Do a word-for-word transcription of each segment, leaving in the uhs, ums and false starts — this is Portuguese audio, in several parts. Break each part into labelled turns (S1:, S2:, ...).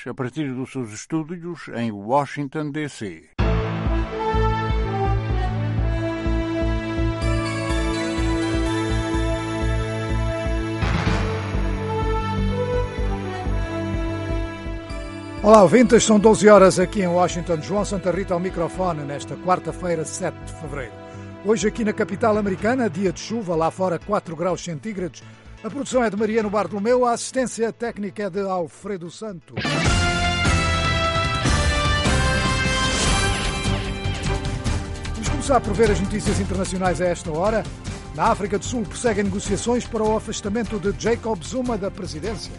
S1: a partir dos seus estúdios em Washington, D C
S2: Olá, ouvintes, são doze horas aqui em Washington. João Santa Rita ao microfone nesta quarta-feira, sete de fevereiro. Hoje aqui na capital americana, dia de chuva, lá fora quatro graus centígrados. A produção é de Mariano Bartolomeu, a assistência técnica é de Alfredo Santos. Vamos começar por ver as notícias internacionais a esta hora. Na África do Sul prosseguem negociações para o afastamento de Jacob Zuma da presidência.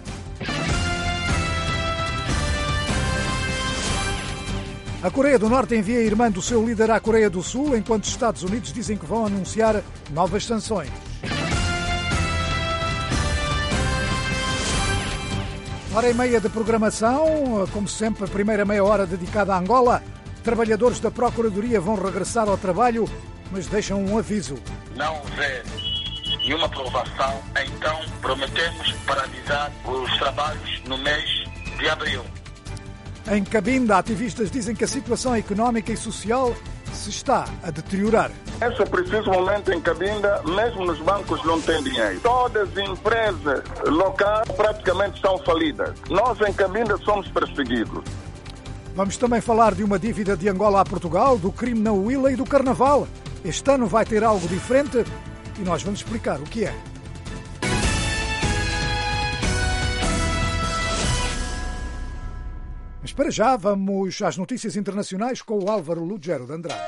S2: A Coreia do Norte envia a irmã do seu líder à Coreia do Sul, enquanto os Estados Unidos dizem que vão anunciar novas sanções. Hora e meia de programação, como sempre, a primeira meia hora dedicada a Angola. Trabalhadores da Procuradoria vão regressar ao trabalho, mas deixam um aviso.
S3: Não houver nenhuma aprovação, então prometemos paralisar os trabalhos no mês de abril.
S2: Em Cabinda, ativistas dizem que a situação económica e social se está a deteriorar.
S4: Nesse preciso momento em Cabinda, mesmo nos bancos não tem dinheiro. Todas as empresas locais praticamente estão falidas. Nós em Cabinda somos perseguidos.
S2: Vamos também falar de uma dívida de Angola a Portugal, do crime na Huila e do Carnaval. Este ano vai ter algo diferente e nós vamos explicar o que é. Mas para já vamos às notícias internacionais com o Álvaro Lugero de Andrade.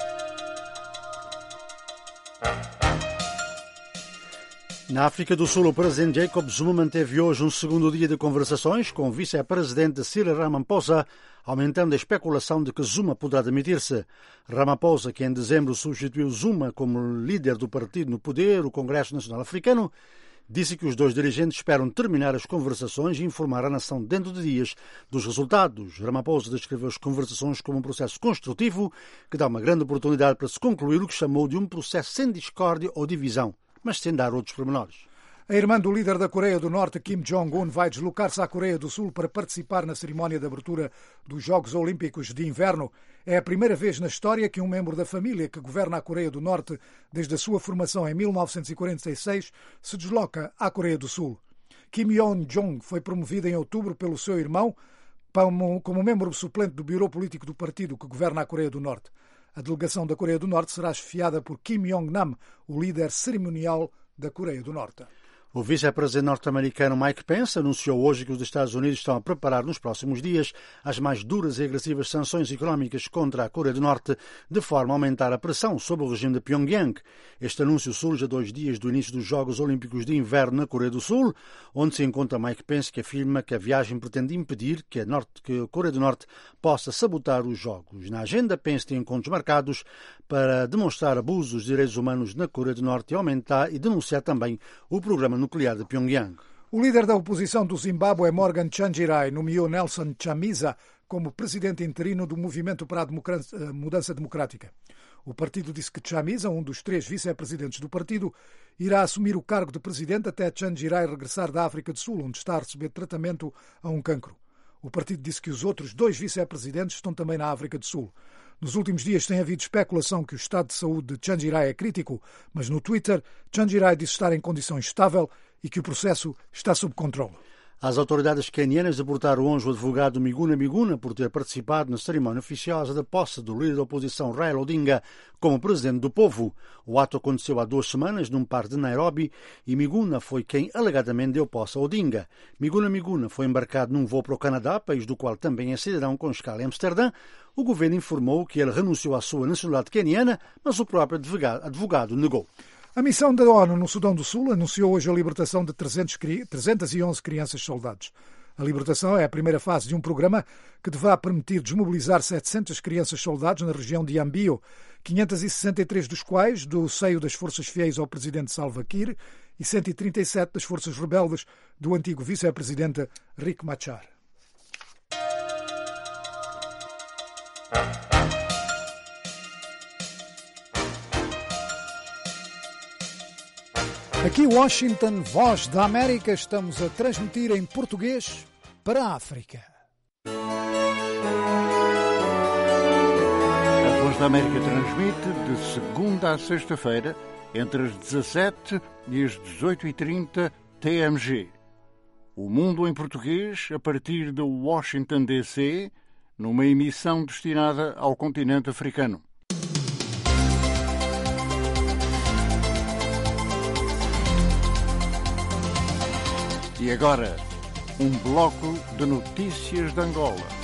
S5: Na África do Sul, o presidente Jacob Zuma manteve hoje um segundo dia de conversações com o vice-presidente Cyril Ramaphosa, aumentando a especulação de que Zuma poderá demitir-se. Ramaphosa, que em dezembro substituiu Zuma como líder do partido no poder, o Congresso Nacional Africano, disse que os dois dirigentes esperam terminar as conversações e informar a nação dentro de dias dos resultados. Ramaphosa descreveu as conversações como um processo construtivo que dá uma grande oportunidade para se concluir o que chamou de um processo sem discórdia ou divisão, mas sem dar outros pormenores.
S2: A irmã do líder da Coreia do Norte, Kim Jong-un, vai deslocar-se à Coreia do Sul para participar na cerimónia de abertura dos Jogos Olímpicos de Inverno. É a primeira vez na história que um membro da família que governa a Coreia do Norte desde a sua formação em mil novecentos e quarenta e seis se desloca à Coreia do Sul. Kim Yong-jong foi promovido em outubro pelo seu irmão como, como membro suplente do Bureau Político do partido que governa a Coreia do Norte. A delegação da Coreia do Norte será chefiada por Kim Jong-nam, o líder cerimonial da Coreia do Norte.
S5: O vice-presidente norte-americano Mike Pence anunciou hoje que os Estados Unidos estão a preparar nos próximos dias as mais duras e agressivas sanções económicas contra a Coreia do Norte, de forma a aumentar a pressão sobre o regime de Pyongyang. Este anúncio surge a dois dias do início dos Jogos Olímpicos de Inverno na Coreia do Sul, onde se encontra Mike Pence, que afirma que a viagem pretende impedir que a, Norte, que a Coreia do Norte possa sabotar os Jogos. Na agenda, Pence tem encontros marcados para demonstrar abusos dos direitos humanos na Coreia do Norte e aumentar e denunciar também o programa nuclear de Pyongyang.
S2: O líder da oposição do Zimbábue, Morgan Tsvangirai, nomeou Nelson Chamisa como presidente interino do Movimento para a Mudança Democrática. O partido disse que Chamisa, um dos três vice-presidentes do partido, irá assumir o cargo de presidente até Tsvangirai regressar da África do Sul, onde está a receber tratamento a um cancro. O partido disse que os outros dois vice-presidentes estão também na África do Sul. Nos últimos dias tem havido especulação que o estado de saúde de Tsvangirai é crítico, mas no Twitter, Tsvangirai disse estar em condição estável e que o processo está sob controle.
S5: As autoridades quenianas deportaram hoje o advogado Miguna Miguna por ter participado na cerimónia oficiosa da posse do líder da oposição Raila Odinga como presidente do povo. O ato aconteceu há duas semanas num parque de Nairobi e Miguna foi quem alegadamente deu posse a Odinga. Miguna Miguna foi embarcado num voo para o Canadá, país do qual também é cidadão com escala em Amsterdã. O governo informou que ele renunciou à sua nacionalidade queniana, mas o próprio advogado, advogado negou.
S2: A missão da ONU no Sudão do Sul anunciou hoje a libertação de trezentas e onze crianças-soldados. A libertação é a primeira fase de um programa que deverá permitir desmobilizar setecentas crianças-soldados na região de Ambio, quinhentas e sessenta e três dos quais do seio das forças fiéis ao presidente Salva Kiir e cento e trinta e sete das forças rebeldes do antigo vice-presidente Riek Machar. Aqui Washington, Voz da América, estamos a transmitir em português para a África.
S1: da América transmite de segunda a sexta-feira, entre as dezassete e as dezoito e trinta T M G. O Mundo em Português, a partir de Washington, D C, numa emissão destinada ao continente africano. E agora, um bloco de notícias de Angola.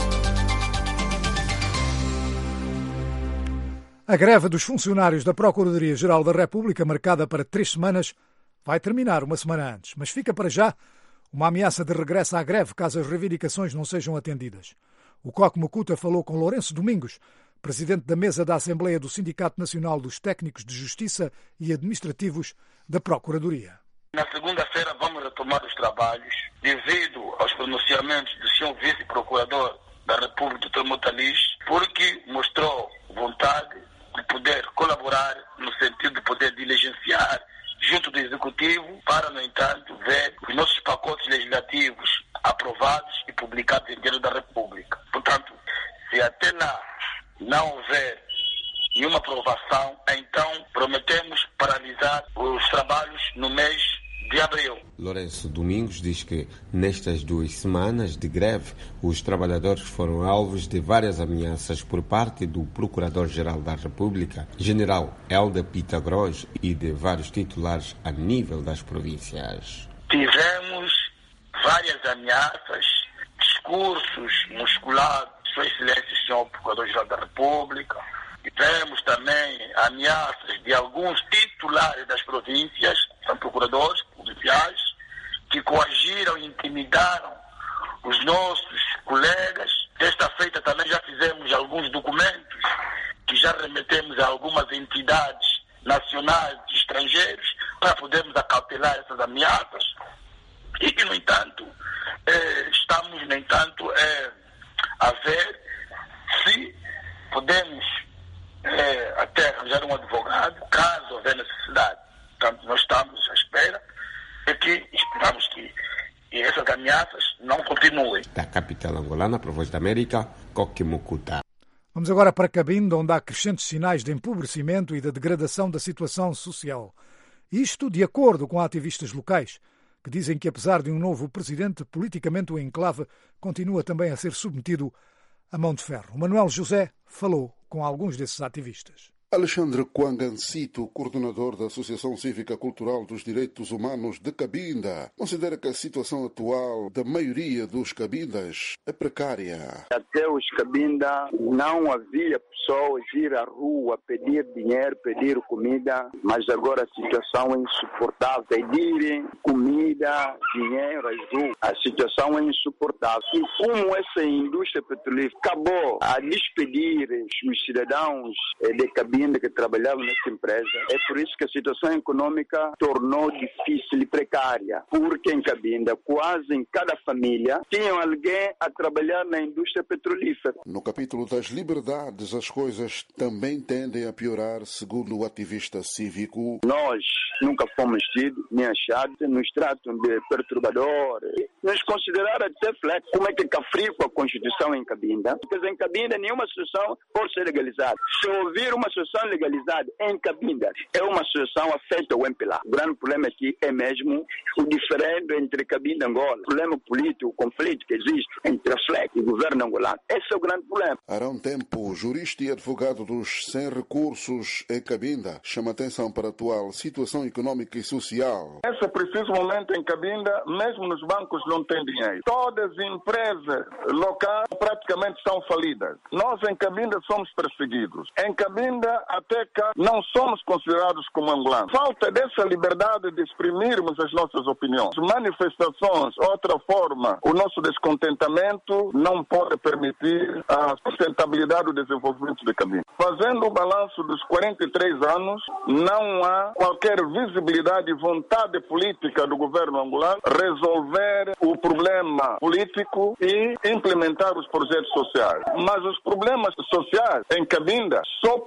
S2: A greve dos funcionários da Procuradoria-Geral da República, marcada para três semanas, vai terminar uma semana antes. Mas fica para já uma ameaça de regresso à greve caso as reivindicações não sejam atendidas. O Coque Macuta falou com Lourenço Domingos, presidente da mesa da Assembleia do Sindicato Nacional dos Técnicos de Justiça e Administrativos da Procuradoria.
S3: Na segunda-feira vamos retomar os trabalhos devido aos pronunciamentos do senhor Vice-Procurador da República, doutor Motalis, porque mostrou vontade de poder colaborar no sentido de poder diligenciar junto do Executivo para, no entanto, ver os nossos pacotes legislativos aprovados e publicados em Diário da República. Portanto, se até lá não houver nenhuma aprovação, então prometemos paralisar os trabalhos no mês de abril.
S6: Lourenço Domingos diz que nestas duas semanas de greve, os trabalhadores foram alvos de várias ameaças por parte do Procurador-Geral da República, General Helder Pitagros, e de vários titulares a nível das províncias.
S3: Tivemos várias ameaças, discursos musculados, Sua Excelência, senhor Procurador-Geral da República. Tivemos também ameaças de alguns titulares das províncias, são procuradores policiais, que coagiram e intimidaram os nossos colegas. Desta feita também já fizemos alguns documentos que já remetemos a algumas entidades nacionais e estrangeiros para podermos acautelar essas ameaças. E que, no entanto, eh, estamos, no entanto, eh, a ver se podemos eh, até arranjar um advogado, caso houver necessidade. Portanto, nós estamos à espera e que esperamos que e essas ameaças não continuem.
S6: Da capital angolana, para a Voz da América, Coque Macuta.
S2: Vamos agora para Cabinda, onde há crescentes sinais de empobrecimento e de degradação da situação social. Isto de acordo com ativistas locais, que dizem que, apesar de um novo presidente, politicamente o enclave continua também a ser submetido a mão de ferro. O Manuel José falou com alguns desses ativistas.
S7: Alexandre Kwangancito, coordenador da Associação Cívica Cultural dos Direitos Humanos de Cabinda, considera que a situação atual da maioria dos cabindas é precária.
S8: Até os cabinda não havia pessoas ir à rua pedir dinheiro, pedir comida, mas agora a situação é insuportável. Pedirem comida, dinheiro às ruas, a situação é insuportável. E como essa indústria petrolífera acabou a despedir os cidadãos de Cabinda que trabalhavam nessa empresa, é por isso que a situação econômica tornou difícil e precária, porque em Cabinda, quase em cada família, tinha alguém a trabalhar na indústria petrolífera.
S7: No capítulo das liberdades, as coisas também tendem a piorar, segundo o ativista cívico.
S8: Nós nunca fomos tidos, nem achados, nos tratam de perturbadores, nos consideraram até flex. Como é que cafrico a Constituição em Cabinda? Porque em Cabinda nenhuma associação pode ser legalizada. Se ouvir uma associação legalizada em Cabinda, é uma associação afeta o M P L A. O grande problema aqui é mesmo o diferendo entre Cabinda e Angola. O problema político, o conflito que existe entre a F L E C e o governo angolano. Esse é o grande problema.
S7: Há um tempo, jurista e advogado dos sem recursos em Cabinda chama atenção para a atual situação econômica e social.
S4: Nesse preciso momento em Cabinda, mesmo nos bancos não tem dinheiro. Todas as empresas locais praticamente estão falidas. Nós em Cabinda somos perseguidos. Em Cabinda, até cá, não somos considerados como angolanos. Falta dessa liberdade de exprimirmos as nossas opiniões. Manifestações, outra forma, o nosso descontentamento não pode permitir a sustentabilidade do desenvolvimento de Cabinda. Fazendo o balanço dos quarenta e três anos, não há qualquer visibilidade e vontade política do governo angolano resolver o problema político e implementar os projetos sociais. Mas os problemas sociais em Cabinda só podem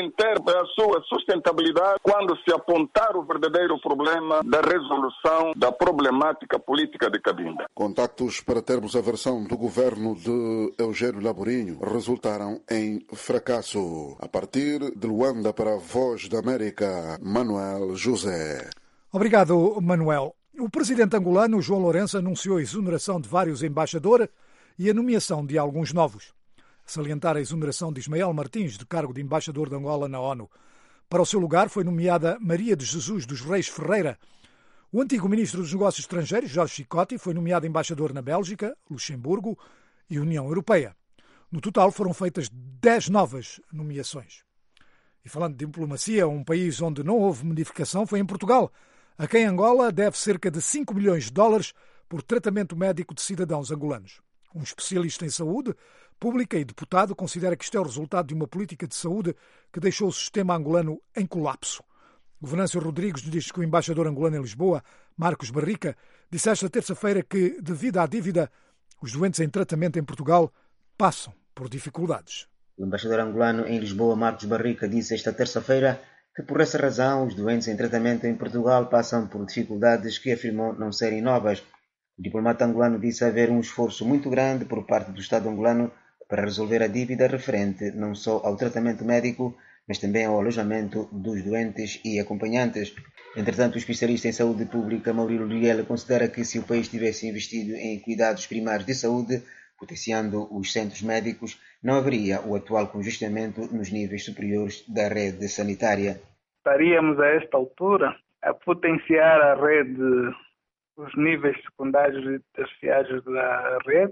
S4: podem ter a sua sustentabilidade quando se apontar o verdadeiro problema da resolução da problemática política de Cabinda.
S7: Contactos para termos a versão do governo de Eugênio Laborinho resultaram em fracasso. A partir de Luanda para a Voz da América, Manuel José.
S2: Obrigado, Manuel. O presidente angolano, João Lourenço, anunciou a exoneração de vários embaixadores e a nomeação de alguns novos. Salientar a exoneração de Ismael Martins, de cargo de embaixador de Angola na ONU. Para o seu lugar foi nomeada Maria de Jesus dos Reis Ferreira. O antigo ministro dos Negócios Estrangeiros, Jorge Chicotti, foi nomeado embaixador na Bélgica, Luxemburgo e União Europeia. No total foram feitas dez novas nomeações. E falando de diplomacia, um país onde não houve modificação foi em Portugal, a quem Angola deve cerca de cinco milhões de dólares por tratamento médico de cidadãos angolanos. Um especialista em saúde pública e deputado considera que isto é o resultado de uma política de saúde que deixou o sistema angolano em colapso. O Venâncio Rodrigues diz que o embaixador angolano em Lisboa, Marcos Barrica, disse esta terça-feira que, devido à dívida, os doentes em tratamento em Portugal passam por dificuldades.
S9: O embaixador angolano em Lisboa, Marcos Barrica, disse esta terça-feira que por essa razão os doentes em tratamento em Portugal passam por dificuldades que afirmou não serem novas. O diplomata angolano disse haver um esforço muito grande por parte do Estado angolano para resolver a dívida referente não só ao tratamento médico, mas também ao alojamento dos doentes e acompanhantes. Entretanto, o especialista em saúde pública, Maurílio Riel, considera que se o país tivesse investido em cuidados primários de saúde, potenciando os centros médicos, não haveria o atual congestionamento nos níveis superiores da rede sanitária.
S10: Estaríamos a esta altura a potenciar a rede, os níveis secundários e terciários da rede,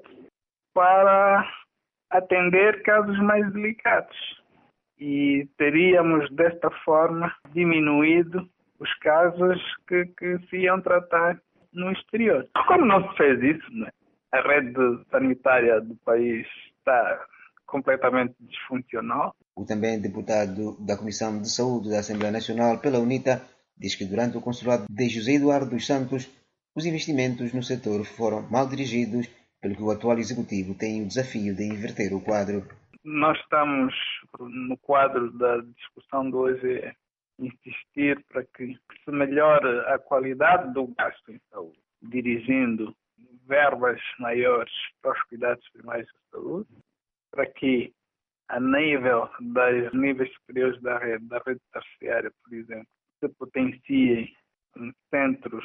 S10: para atender casos mais delicados. E teríamos, desta forma, diminuído os casos que, que se iam tratar no exterior. Como não se fez isso, né? A rede sanitária do país está completamente disfuncional.
S9: O também deputado da Comissão de Saúde da Assembleia Nacional pela UNITA diz que durante o consulado de José Eduardo dos Santos, os investimentos no setor foram mal dirigidos, pelo que o atual executivo tem o desafio de inverter o quadro.
S10: Nós estamos no quadro da discussão de hoje insistir para que se melhore a qualidade do gasto em saúde, dirigindo verbas maiores para os cuidados primários de saúde, para que a nível dos níveis superiores da rede, da rede terciária, por exemplo, se potenciem centros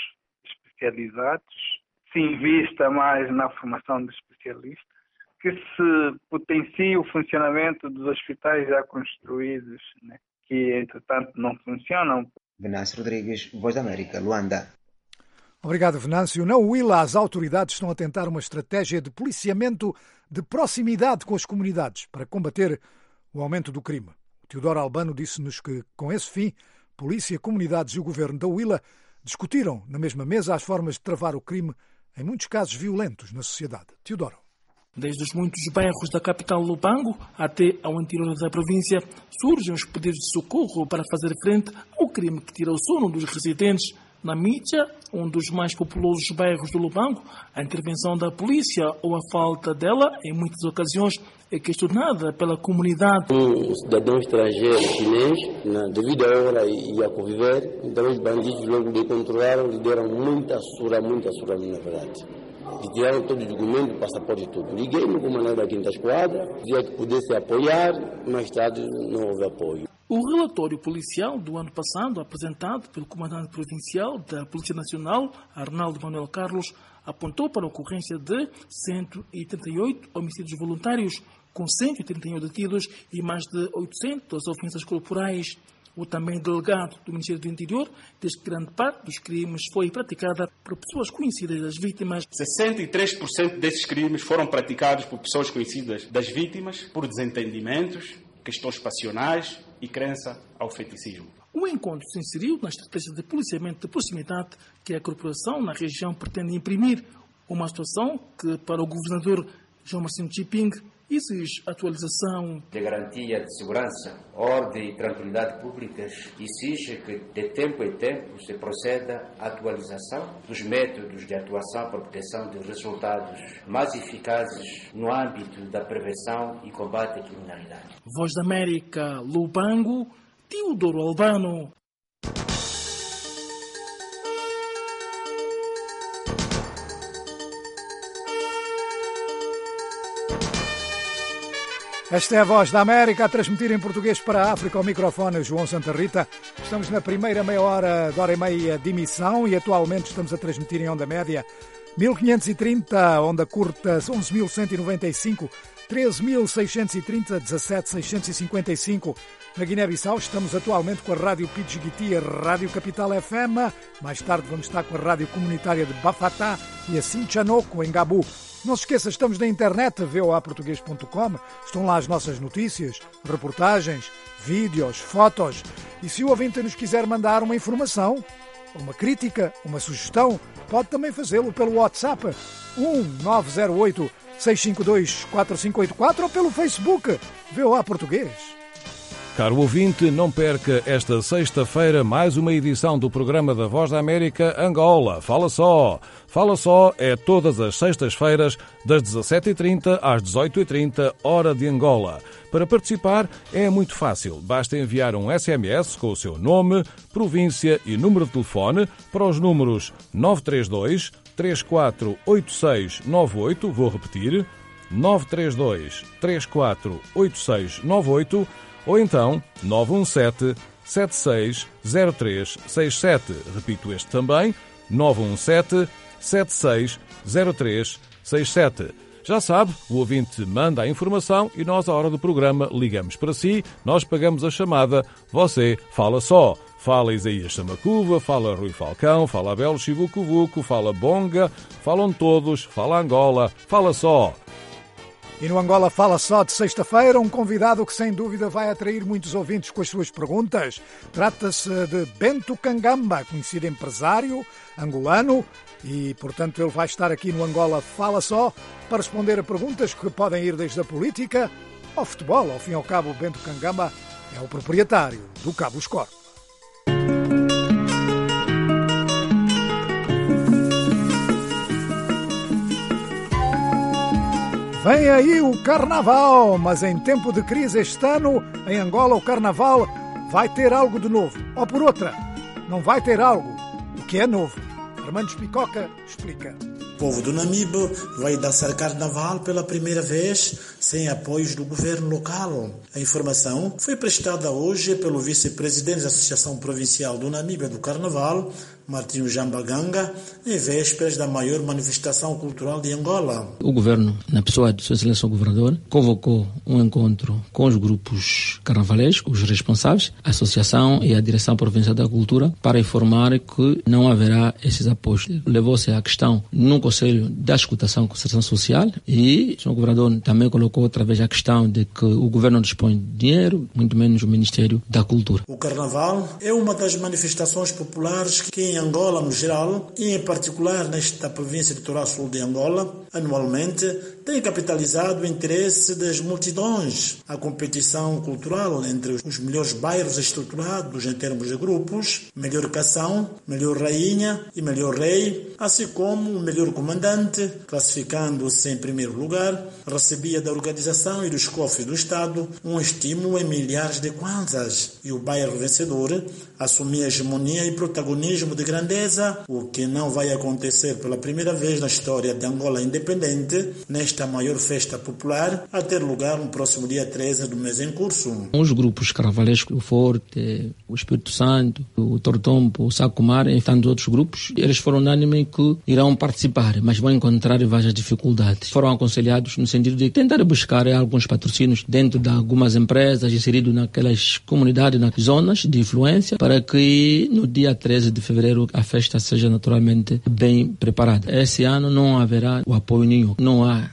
S10: especializados, se invista mais na formação de especialistas, que se potencie o funcionamento dos hospitais já construídos, né, que entretanto não funcionam.
S9: Venâncio Rodrigues, Voz da América, Luanda.
S2: Obrigado, Venâncio. Na Huila, as autoridades estão a tentar uma estratégia de policiamento de proximidade com as comunidades para combater o aumento do crime. O Teodoro Albano disse-nos que, com esse fim, polícia, comunidades e o governo da Huila discutiram na mesma mesa as formas de travar o crime em muitos casos violentos na sociedade. Teodoro.
S11: Desde os muitos bairros da capital Lubango até ao interior da província, surgem os pedidos de socorro para fazer frente ao crime que tira o sono dos residentes. Na Mídia, um dos mais populosos bairros do Lubango, a intervenção da polícia ou a falta dela, em muitas ocasiões, é questionada pela comunidade.
S12: Um cidadão estrangeiro chinês, na devida hora e a conviver, então os bandidos logo lhe controlaram, lhe deram muita surra, muita surra, na verdade. E tiraram todo o documento, o passaporte e tudo. Liguei no comandante da quinta esquadra, dizia que pudesse apoiar, mais tarde não houve apoio.
S11: O relatório policial do ano passado, apresentado pelo comandante provincial da Polícia Nacional, Arnaldo Manuel Carlos, apontou para a ocorrência de cento e trinta e oito homicídios voluntários, com cento e trinta e um detidos e mais de oitocentas ofensas corporais. O também delegado do Ministério do Interior diz que grande parte dos crimes foi praticada por pessoas conhecidas das vítimas.
S13: sessenta e três por cento desses crimes foram praticados por pessoas conhecidas das vítimas, por desentendimentos, questões passionais e crença ao feticismo.
S11: O encontro se inseriu na estratégia de policiamento de proximidade que a corporação na região pretende imprimir, uma situação que, para o governador João Marcinho Chiping, exige atualização.
S14: De garantia de segurança, ordem e tranquilidade públicas, exige que de tempo em tempo se proceda à atualização dos métodos de atuação para obtenção de resultados mais eficazes no âmbito da prevenção e combate à criminalidade.
S11: Voz da América, Lubango, Teodoro Albano.
S2: Esta é a Voz da América a transmitir em português para a África ao microfone João Santa Rita. Estamos na primeira meia hora, de hora e meia de emissão e atualmente estamos a transmitir em onda média mil quinhentos e trinta, onda curta onze mil cento e noventa e cinco, treze mil seiscentos e trinta, dezassete mil seiscentos e cinquenta e cinco. Na Guiné-Bissau estamos atualmente com a Rádio Pidgiguiti e a Rádio Capital F M. Mais tarde vamos estar com a Rádio Comunitária de Bafatá e a Sinchanoco, em Gabu. Não se esqueça, estamos na internet, v o a português ponto com. Estão lá as nossas notícias, reportagens, vídeos, fotos. E se o ouvinte nos quiser mandar uma informação, uma crítica, uma sugestão, pode também fazê-lo pelo WhatsApp um nove zero oito, seis cinco dois, quatro cinco oito quatro ou pelo Facebook V O A Português.
S15: Caro ouvinte, não perca esta sexta-feira mais uma edição do programa da Voz da América Angola. Fala só! Fala só é todas as sextas-feiras das dezassete e trinta às dezoito e trinta, hora de Angola. Para participar é muito fácil. Basta enviar um S M S com o seu nome, província e número de telefone para os números nove três dois, três quatro oito seis nove oito. Vou repetir, nove três dois, três quatro oito seis nove oito ou então nove um sete, sete seis zero três seis sete. Repito este também, nove um sete, sete seis zero três seis sete. Já sabe, o ouvinte manda a informação e nós, à hora do programa, ligamos para si, nós pagamos a chamada, você fala só. Fala Isaías Samacuva, fala Rui Falcão, fala Abel Chivucuvuco, fala Bonga, falam todos, fala Angola, fala só.
S2: E no Angola Fala Só de sexta-feira, um convidado que sem dúvida vai atrair muitos ouvintes com as suas perguntas. Trata-se de Bento Kangamba, conhecido empresário angolano, e portanto ele vai estar aqui no Angola Fala Só para responder a perguntas que podem ir desde a política ao futebol. Ao fim e ao cabo, o Bento Kangamba é o proprietário do Cabo Score. Vem aí o Carnaval, mas em tempo de crise este ano, em Angola, o Carnaval vai ter algo de novo. Ou por outra, não vai ter algo. O que é novo? Armando Picoca explica.
S16: O povo do Namibe vai dançar Carnaval pela primeira vez sem apoios do governo local. A informação foi prestada hoje pelo vice-presidente da Associação Provincial do Namibe do Carnaval, Martinho Jambaganga, em vésperas da maior manifestação cultural de Angola.
S17: O governo, na pessoa de sua excelência o governador, convocou um encontro com os grupos carnavalescos, os responsáveis, a associação e a direção provincial da cultura, para informar que não haverá esses apoios. Levou-se a questão no Conselho da Escutação e Concertação Social e o senhor governador também colocou outra vez a questão de que o governo não dispõe de dinheiro, muito menos o Ministério da Cultura.
S16: O Carnaval é uma das manifestações populares que em Angola no geral e em particular nesta província litoral sul de Angola, anualmente tem capitalizado o interesse das multidões. A competição cultural entre os melhores bairros estruturados em termos de grupos, melhor canção, melhor rainha e melhor rei, assim como o melhor comandante, classificando-se em primeiro lugar, recebia da organização e dos cofres do Estado um estímulo em milhares de kwanzas e o bairro vencedor assumia hegemonia e protagonismo de grandeza, o que não vai acontecer pela primeira vez na história de Angola independente, nesta maior festa popular, a ter lugar no próximo dia treze do mês em curso.
S17: Os grupos carnavalescos, o Forte, o Espírito Santo, o Tortompo, o Sacomar e tantos outros grupos, eles foram unânimes que irão participar, mas vão encontrar várias dificuldades. Foram aconselhados no sentido de tentar buscar alguns patrocínios dentro de algumas empresas, inseridos naquelas comunidades, nas zonas de influência, para que no dia treze de fevereiro a festa seja naturalmente bem preparada. Esse ano não haverá o apoio nenhum, não há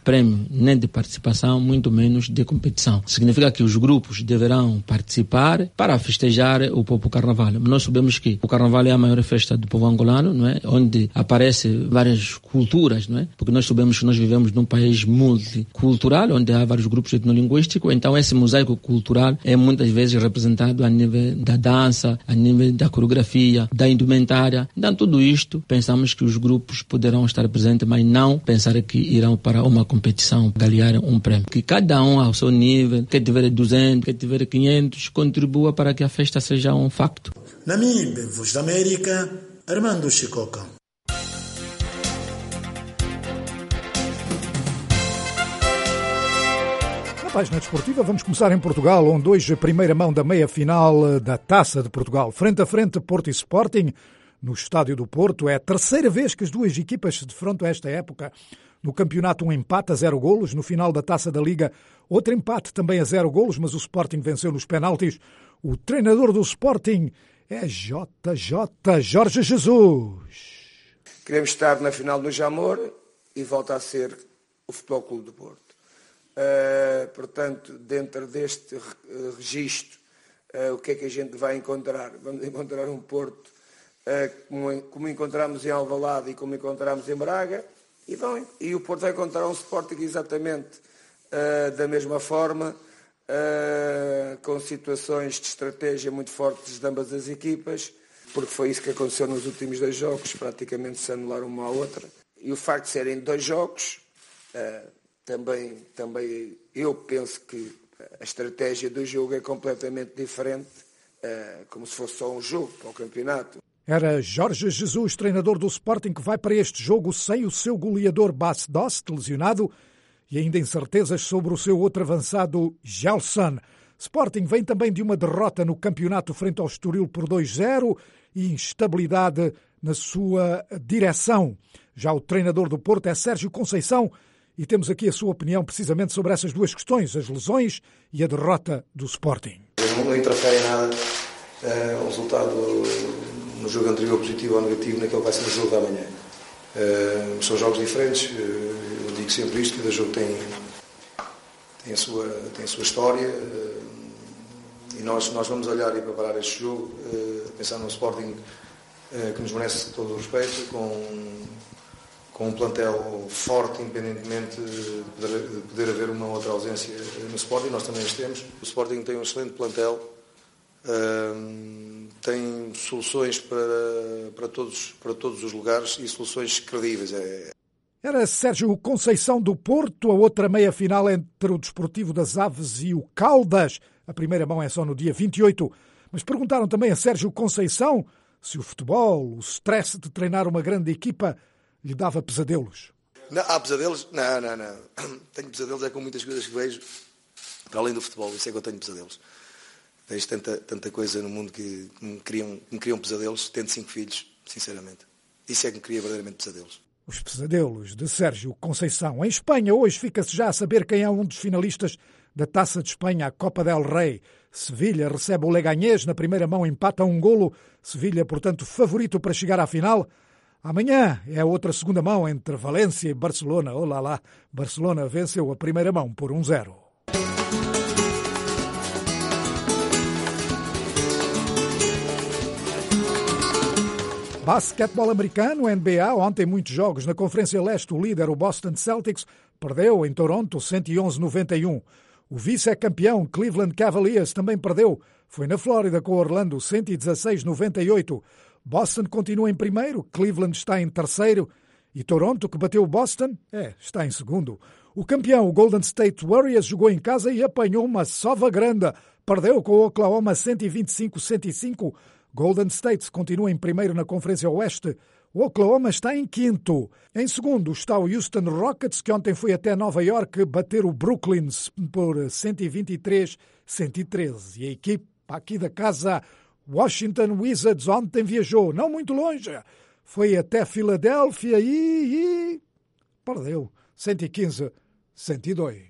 S17: prémio nem de participação, muito menos de competição. Significa que os grupos deverão participar para festejar o povo carnaval. Nós sabemos que o carnaval é a maior festa do povo angolano, não é? Onde aparecem várias culturas, não é? Porque nós sabemos que nós vivemos num país multicultural, onde há vários grupos etnolinguísticos, então esse mosaico cultural é muitas vezes representado a nível da dança, a nível da coreografia, da indumentária. Então tudo isto, pensamos que os grupos poderão estar presentes, mas não pensar que irão para uma competição ganhar um prêmio. Que cada um ao seu nível, quem tiver duzentos, quem tiver quinhentos, contribua para que a festa seja um facto.
S16: Namibe, Voz da América, Armando Chicoca.
S2: Na página desportiva vamos começar em Portugal, onde hoje a primeira mão da meia-final da Taça de Portugal. Frente a frente, Porto e Sporting, no Estádio do Porto. É a terceira vez que as duas equipas se defrontam a esta época. No campeonato, um empate a zero golos. No final da Taça da Liga, outro empate também a zero golos, mas o Sporting venceu nos penaltis. O treinador do Sporting é J J Jorge Jesus.
S18: Queremos estar na final do Jamor e volta a ser o Futebol Clube do Porto. Uh, portanto, dentro deste uh, registro, uh, o que é que a gente vai encontrar? Vamos encontrar um Porto uh, como, como encontramos em Alvalade e como encontramos em Braga, e, vão, e o Porto vai encontrar um Sporting exatamente uh, da mesma forma, uh, com situações de estratégia muito fortes de ambas as equipas, porque foi isso que aconteceu nos últimos dois jogos, praticamente se anularam uma à outra. E o facto de serem dois jogos, uh, também, também eu penso que a estratégia do jogo é completamente diferente, uh, como se fosse só um jogo para o campeonato.
S2: Era Jorge Jesus, treinador do Sporting, que vai para este jogo sem o seu goleador Bas Dost, lesionado, e ainda incertezas sobre o seu outro avançado, Gelson. Sporting vem também de uma derrota no campeonato frente ao Estoril por dois zero e instabilidade na sua direção. Já o treinador do Porto é Sérgio Conceição, e temos aqui a sua opinião precisamente sobre essas duas questões, as lesões e a derrota do Sporting.
S19: Não interfere em nada uh, o resultado no jogo anterior, positivo ou negativo, naquele que vai ser o jogo da manhã. Uh, são jogos diferentes, uh, eu digo sempre isto, cada jogo tem, tem, a, sua, tem a sua história, uh, e nós, nós vamos olhar e preparar este jogo, uh, pensar no Sporting uh, que nos merece todo o respeito, com, com um plantel forte, independentemente de poder, de poder haver uma outra ausência no Sporting, nós também as temos. O Sporting tem um excelente plantel, uh, tem soluções para, para, todos, para todos os lugares e soluções credíveis. É...
S2: Era Sérgio Conceição do Porto, a outra meia-final entre o Desportivo das Aves e o Caldas. A primeira mão é só no dia vinte e oito. Mas perguntaram também a Sérgio Conceição se o futebol, o stress de treinar uma grande equipa, lhe dava pesadelos.
S19: Não, há pesadelos? Não, não, não. Tenho pesadelos é com muitas coisas que vejo, para além do futebol, isso é que eu tenho pesadelos. Vejo tanta, tanta coisa no mundo que me criam, me criam pesadelos, tendo cinco filhos, sinceramente. Isso é que me cria verdadeiramente pesadelos.
S2: Os pesadelos de Sérgio Conceição. Em Espanha, hoje fica-se já a saber quem é um dos finalistas da Taça de Espanha, a Copa del Rei. Sevilha recebe o Leganés, na primeira mão empata um golo. Sevilha, portanto, favorito para chegar à final. Amanhã é a outra segunda mão entre Valência e Barcelona. Olá lá, Barcelona venceu a primeira mão por um zero. Basquetebol americano, N B A, ontem muitos jogos. Na Conferência Leste, o líder, o Boston Celtics, perdeu em Toronto cento e onze a noventa e um. O vice-campeão, Cleveland Cavaliers, também perdeu. Foi na Flórida com Orlando, cento e dezasseis a noventa e oito. Boston continua em primeiro, Cleveland está em terceiro e Toronto, que bateu o Boston, é, está em segundo. O campeão, o Golden State Warriors, jogou em casa e apanhou uma sova grande. Perdeu com o Oklahoma cento e vinte e cinco a cento e cinco. Golden State continua em primeiro na Conferência Oeste. O Oklahoma está em quinto. Em segundo está o Houston Rockets, que ontem foi até Nova York bater o Brooklyn por cento e vinte e três a cento e treze. E a equipa aqui da casa, Washington Wizards, ontem viajou, não muito longe, foi até Filadélfia e, e perdeu cento e quinze a cento e dois.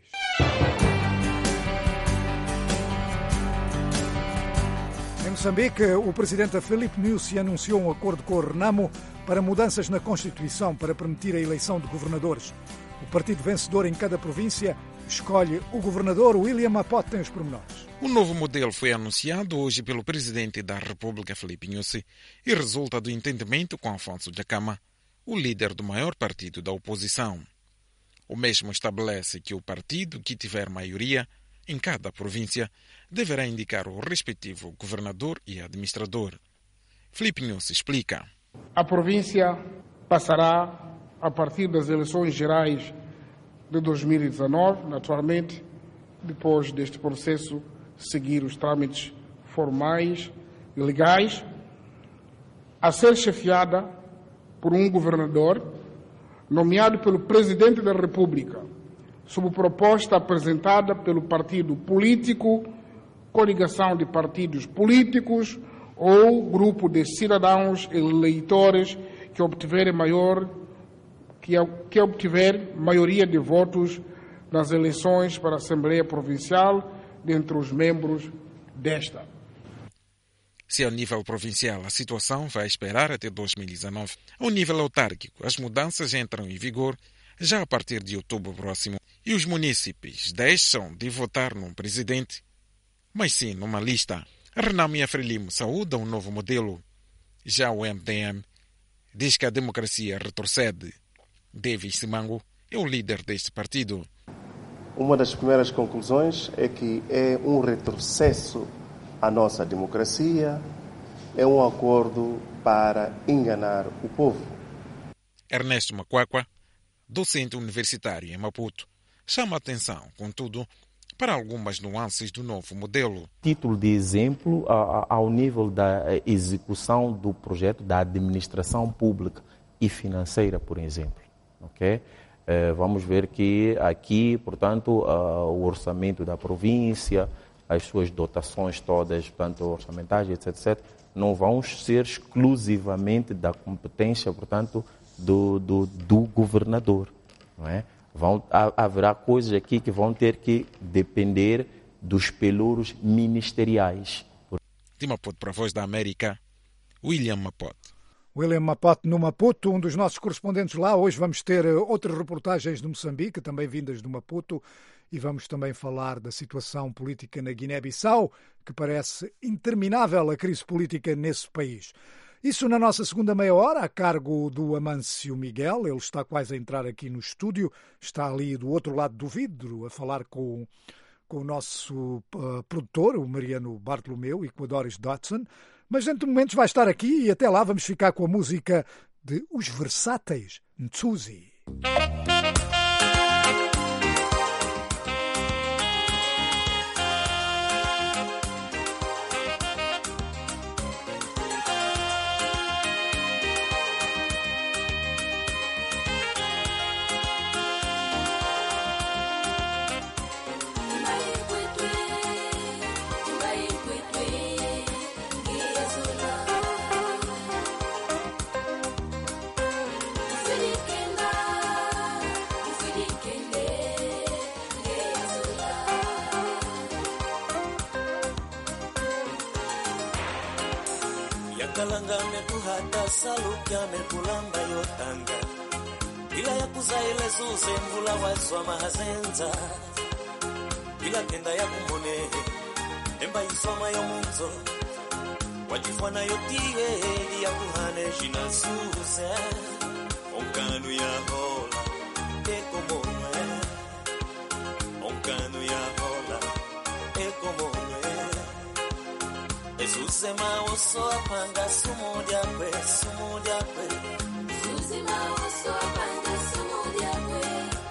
S2: Em Moçambique, o presidente Filipe Nyusi anunciou um acordo com o Renamo para mudanças na Constituição para permitir a eleição de governadores. O partido vencedor em cada província escolhe o governador. William Mapote tem os pormenores.
S20: O novo modelo foi anunciado hoje pelo presidente da República, Filipe Nyusi, e resulta do entendimento com Afonso Dhlakama, o líder do maior partido da oposição. O mesmo estabelece que o partido que tiver maioria em cada província deverá indicar o respectivo governador e administrador. Filipe Nyusi explica.
S21: A província passará, a partir das eleições gerais de dois mil e dezanove, naturalmente, depois deste processo, seguir os trâmites formais e legais, a ser chefiada por um governador nomeado pelo Presidente da República, sob proposta apresentada pelo partido político, coligação de partidos políticos ou grupo de cidadãos eleitores que obtiverem maior que, que obtiver maioria de votos nas eleições para a Assembleia Provincial dentre os membros desta.
S20: Se ao nível provincial a situação vai esperar até dois mil e dezanove, ao nível autárquico as mudanças entram em vigor já a partir de outubro próximo e os munícipes deixam de votar num presidente, mas sim numa lista. A Renamia Frelimo saúda um novo modelo. Já o M D M diz que a democracia retrocede. Davis Simango é o líder deste partido.
S22: Uma das primeiras conclusões é que é um retrocesso à nossa democracia, é um acordo para enganar o povo.
S20: Ernesto Macuacua, docente universitário em Maputo, chama a atenção, contudo, para algumas nuances do novo modelo.
S23: Título de exemplo ao nível da execução do projeto da administração pública e financeira, por exemplo. Okay? Vamos ver que aqui, portanto, o orçamento da província, as suas dotações todas, portanto, orçamentais, etc, etcétera, não vão ser exclusivamente da competência, portanto, do, do, do governador. Não é? Vão, haverá coisas aqui que vão ter que depender dos pelouros ministeriais.
S20: De Maputo para a Voz da América, William Mapote.
S2: William Mapote no Maputo, um dos nossos correspondentes lá. Hoje vamos ter outras reportagens de Moçambique, também vindas do Maputo, e vamos também falar da situação política na Guiné-Bissau, que parece interminável a crise política nesse país. Isso na nossa segunda meia hora, a cargo do Amâncio Miguel. Ele está quase a entrar aqui no estúdio, está ali do outro lado do vidro a falar com, com o nosso uh, produtor, o Mariano Bartolomeu, e com a Doris Dodson. Mas dentro de momentos vai estar aqui e até lá vamos ficar com a música de Os Versáteis, Ntsuzi.
S24: Yakalanga mekuhata salukya mekulamba yotanga ila yakuza ile zuze mvula wazwa mahazenza ila kenda yakumone emba isoma yomunzo wajifwana yotiye yakuhane jina zuze onkanu ya hola ekomone onkanu ya hola ekomone Zuze maoso apanga sumo diakwe, sumo diakwe. Zuze maoso apanga sumo diakwe.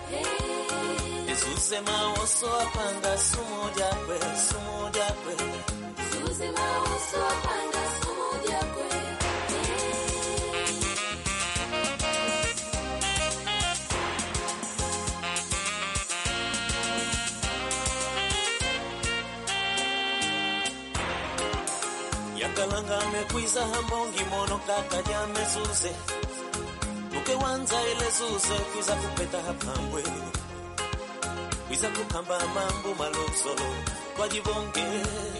S24: Zuze maoso apanga sumo diakwe, sumo diakwe. Zuze maoso apanga sumo diakwe. Yakalanga mekwiza hambongi mono kaka jame zuze Nuke wanza ile zuze kwiza kupeta hapambwe Kwiza kukamba mambu malopsolo kwa jibonge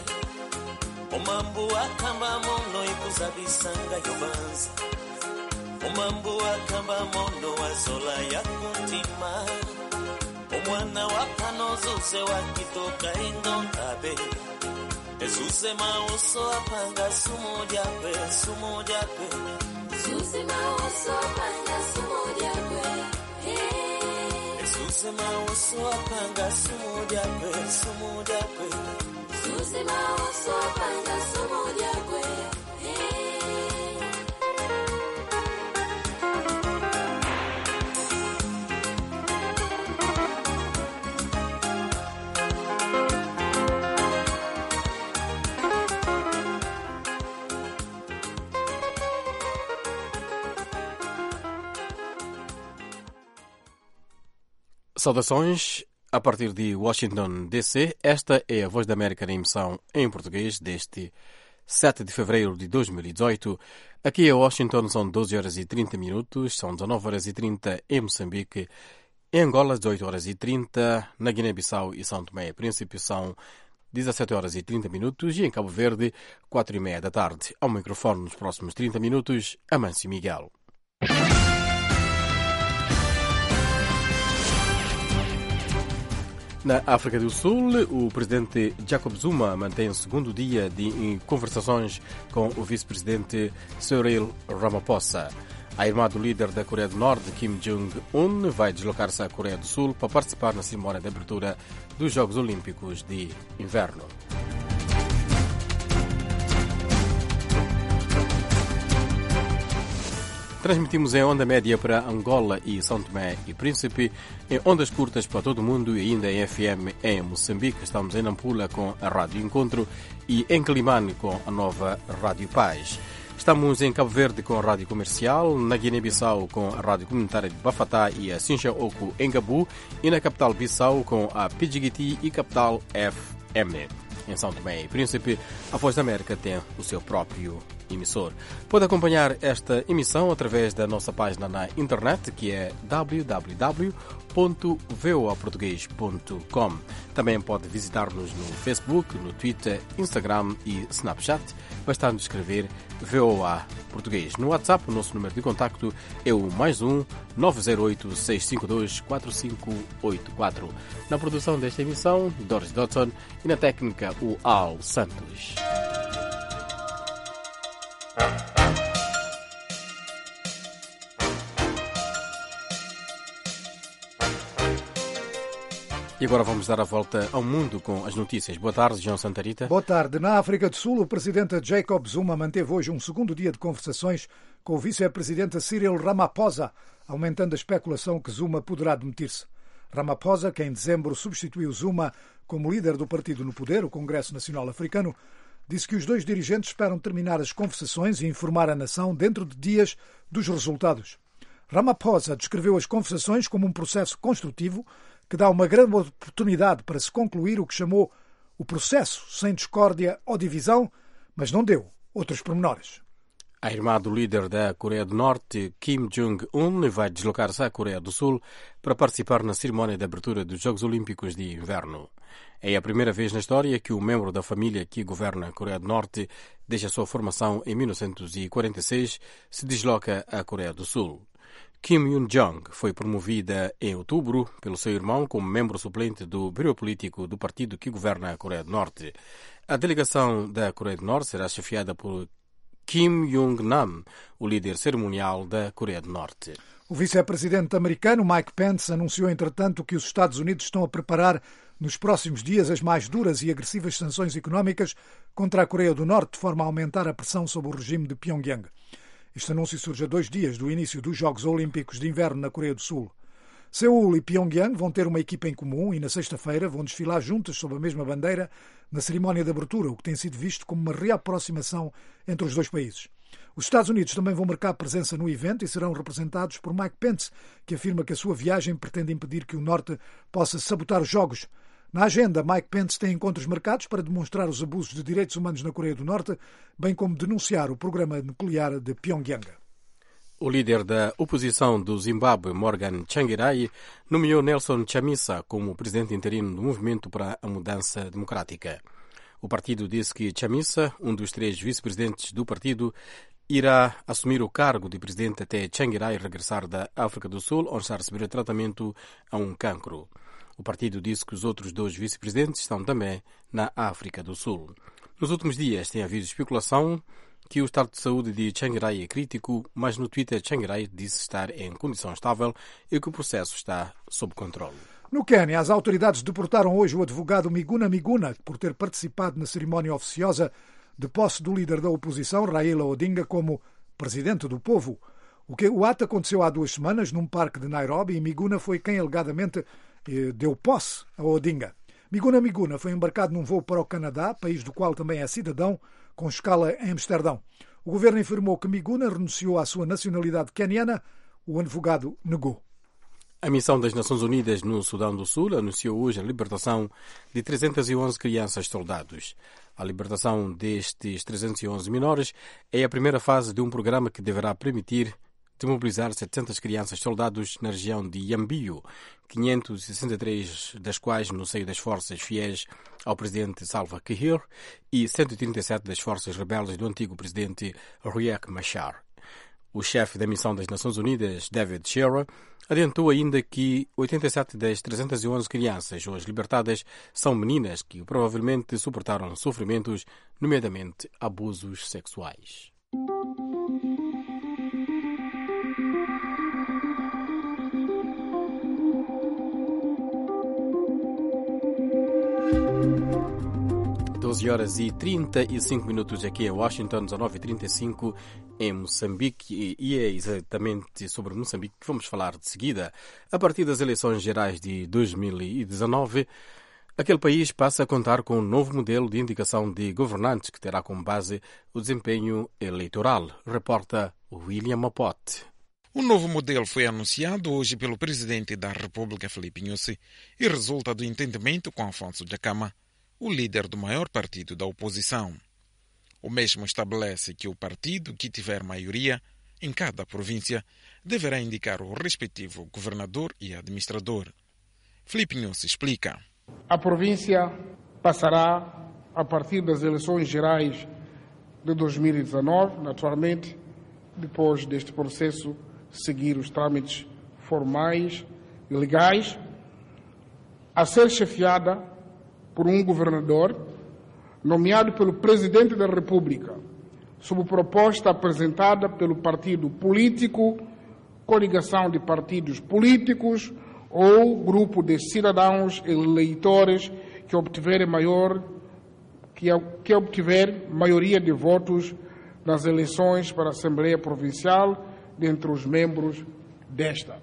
S24: O mambu akamba mono ikuza bisanga yobanza omambu akamba mono wazola ya kuntima omwana wakanozuze wakitoka indontabe ezuse maoso apanga sumu jakwe sumu jakwe ezuse maoso apanga sumu jakwe ezuse maoso apanga sumu jakwe sumu jakwe ezuse maoso apanga sumu jakwe.
S1: Saudações a partir de Washington, D C. Esta é a Voz da América na emissão em português deste sete de fevereiro de dois mil e dezoito. Aqui em Washington são doze horas e trinta minutos, são dezanove horas e trinta em Moçambique, em Angola dezoito horas e trinta, na Guiné-Bissau e São Tomé e Príncipe são dezassete horas e trinta minutos e em Cabo Verde quatro e meia da tarde. Ao microfone nos próximos trinta minutos, Amâncio Miguel. Na África do Sul, o presidente Jacob Zuma mantém o segundo dia de conversações com o vice-presidente Cyril Ramaphosa. A irmã do líder da Coreia do Norte, Kim Jong-un, vai deslocar-se à Coreia do Sul para participar na cerimónia de abertura dos Jogos Olímpicos de Inverno. Transmitimos em onda média para Angola e São Tomé e Príncipe, em ondas curtas para todo o mundo e ainda em F M em Moçambique. Estamos em Nampula com a Rádio Encontro e em Quelimane com a nova Rádio Paz. Estamos em Cabo Verde com a Rádio Comercial, na Guiné-Bissau com a Rádio Comunitária de Bafatá e a Sincha Oco em Gabu e na capital Bissau com a Pidjigiti e Capital F M. Em São Tomé e Príncipe, a Voz da América tem o seu próprio emissor. Pode acompanhar esta emissão através da nossa página na internet, que é w w w ponto voa português ponto com. Também pode visitar-nos no Facebook, no Twitter, Instagram e Snapchat, bastando escrever V O A Português. No WhatsApp, o nosso número de contacto é o mais um nove zero oito, seis cinco dois, quatro cinco oito quatro. Na produção desta emissão, Doris Dodson, e na técnica, o Al Santos. E agora vamos dar a volta ao mundo com as notícias. Boa tarde, João Santarita.
S2: Boa tarde. Na África do Sul, o presidente Jacob Zuma manteve hoje um segundo dia de conversações com o vice-presidente Cyril Ramaphosa, aumentando a especulação que Zuma poderá demitir-se. Ramaphosa, que em dezembro substituiu Zuma como líder do partido no poder, o Congresso Nacional Africano, disse que os dois dirigentes esperam terminar as conversações e informar a nação dentro de dias dos resultados. Ramaphosa descreveu as conversações como um processo construtivo que dá uma grande oportunidade para se concluir o que chamou o processo sem discórdia ou divisão, mas não deu outros pormenores.
S1: A irmã do líder da Coreia do Norte, Kim Jong-un, vai deslocar-se à Coreia do Sul para participar na cerimónia de abertura dos Jogos Olímpicos de Inverno. É a primeira vez na história que um membro da família que governa a Coreia do Norte, desde a sua formação em mil novecentos e quarenta e seis, se desloca à Coreia do Sul. Kim Yoon-jong foi promovida em outubro pelo seu irmão como membro suplente do Bureau Político do partido que governa a Coreia do Norte. A delegação da Coreia do Norte será chefiada por Kim Jong-nam, o líder cerimonial da Coreia do Norte.
S2: O vice-presidente americano Mike Pence anunciou, entretanto, que os Estados Unidos estão a preparar nos próximos dias as mais duras e agressivas sanções económicas contra a Coreia do Norte, de forma a aumentar a pressão sobre o regime de Pyongyang. Este anúncio surge a dois dias do início dos Jogos Olímpicos de Inverno na Coreia do Sul. Seul e Pyongyang vão ter uma equipa em comum e, na sexta-feira, vão desfilar juntas sob a mesma bandeira na cerimónia de abertura, o que tem sido visto como uma reaproximação entre os dois países. Os Estados Unidos também vão marcar presença no evento e serão representados por Mike Pence, que afirma que a sua viagem pretende impedir que o Norte possa sabotar os Jogos. Na agenda, Mike Pence tem encontros marcados para demonstrar os abusos de direitos humanos na Coreia do Norte, bem como denunciar o programa nuclear de Pyongyang.
S1: O líder da oposição do Zimbábue, Morgan Tsvangirai, nomeou Nelson Chamisa como presidente interino do Movimento para a Mudança Democrática. O partido disse que Chamisa, um dos três vice-presidentes do partido, irá assumir o cargo de presidente até Tsvangirai regressar da África do Sul, onde está a receber tratamento a um cancro. O partido disse que os outros dois vice-presidentes estão também na África do Sul. Nos últimos dias tem havido especulação que o estado de saúde de Tsvangirai é crítico, mas no Twitter Tsvangirai disse estar em condição estável e que o processo está sob controle.
S2: No Quênia, as autoridades deportaram hoje o advogado Miguna Miguna por ter participado na cerimónia oficiosa de posse do líder da oposição, Raila Odinga, como presidente do povo. O, que, o ato aconteceu há duas semanas num parque de Nairobi e Miguna foi quem alegadamente eh, deu posse a Odinga. Miguna Miguna foi embarcado num voo para o Canadá, país do qual também é cidadão, com escala em Amsterdão. O governo informou que Miguna renunciou à sua nacionalidade queniana. O advogado negou.
S1: A missão das Nações Unidas no Sudão do Sul anunciou hoje a libertação de trezentas e onze crianças soldados. A libertação destes trezentos e onze menores é a primeira fase de um programa que deverá permitir demobilizar setecentas crianças soldados na região de Yambio, quinhentas e sessenta e três das quais no seio das forças fiéis ao presidente Salva Kiir e cento e trinta e sete das forças rebeldes do antigo presidente Riek Machar. O chefe da missão das Nações Unidas, David Shearer, adiantou ainda que oitenta e sete das trezentas e onze crianças hoje libertadas são meninas que provavelmente suportaram sofrimentos, nomeadamente abusos sexuais. doze horas e trinta e cinco minutos aqui em Washington, dezenove e trinta e cinco em Moçambique, e é exatamente sobre Moçambique que vamos falar de seguida. A partir das eleições gerais de dois mil e dezanove, aquele país passa a contar com um novo modelo de indicação de governantes que terá como base o desempenho eleitoral, reporta William Mapote.
S20: O novo modelo foi anunciado hoje pelo presidente da República, Filipe Nyusi, e resulta do entendimento com Afonso Dhlakama, o líder do maior partido da oposição. O mesmo estabelece que o partido que tiver maioria em cada província deverá indicar o respectivo governador e administrador. Filipe Nyusi explica.
S21: A província passará, a partir das eleições gerais de dois mil e dezanove, naturalmente, depois deste processo, seguir os trâmites formais e legais, a ser chefiada por um governador nomeado pelo Presidente da República, sob proposta apresentada pelo partido político, coligação de partidos políticos ou grupo de cidadãos eleitores que obtiverem maior que, que obtiver maioria de votos nas eleições para a Assembleia Provincial dentre os membros desta.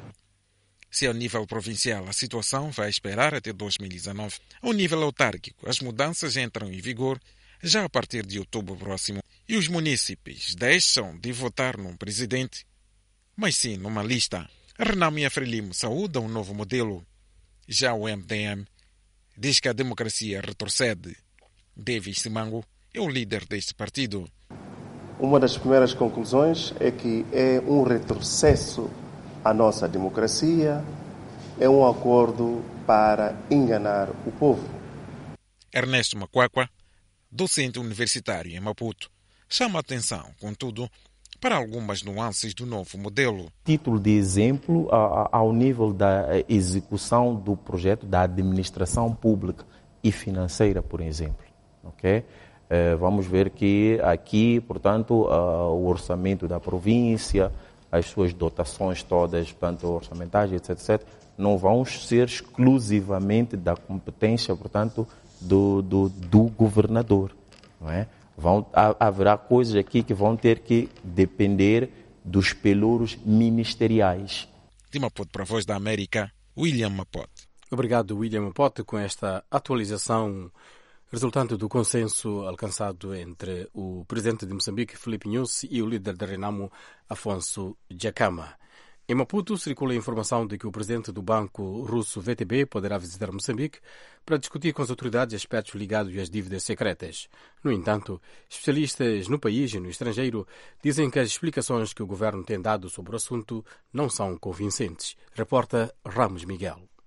S20: Se ao nível provincial a situação vai esperar até dois mil e dezanove, ao nível autárquico as mudanças entram em vigor já a partir de outubro próximo e os munícipes deixam de votar num presidente, mas sim numa lista. A Renamia Frelimo saúda um novo modelo. Já o M D M diz que a democracia retrocede. Davis Simango é o líder deste partido.
S22: Uma das primeiras conclusões é que é um retrocesso à nossa democracia, é um acordo para enganar o povo.
S20: Ernesto Macuacua, docente universitário em Maputo, chama a atenção, contudo, para algumas nuances do novo modelo.
S23: Título de exemplo ao nível da execução do projeto da administração pública e financeira, por exemplo. Okay? Vamos ver que aqui, portanto, o orçamento da província, as suas dotações todas, portanto, orçamentais, etc, etcétera, não vão ser exclusivamente da competência, portanto, do, do, do governador. Não é? Vão, haverá coisas aqui que vão ter que depender dos pelouros ministeriais.
S20: De Maputo para a Voz da América, William Mapote.
S1: Obrigado, William Mapote, com esta atualização resultante do consenso alcançado entre o presidente de Moçambique, Filipe Nyusi, e o líder da Renamo, Afonso Dhlakama. Em Maputo, circula a informação de que o presidente do banco russo V T B poderá visitar Moçambique para discutir com as autoridades aspectos ligados às dívidas secretas. No entanto, especialistas no país e no estrangeiro dizem que as explicações que o governo tem dado sobre o assunto não são convincentes. Reporta Ramos Miguel.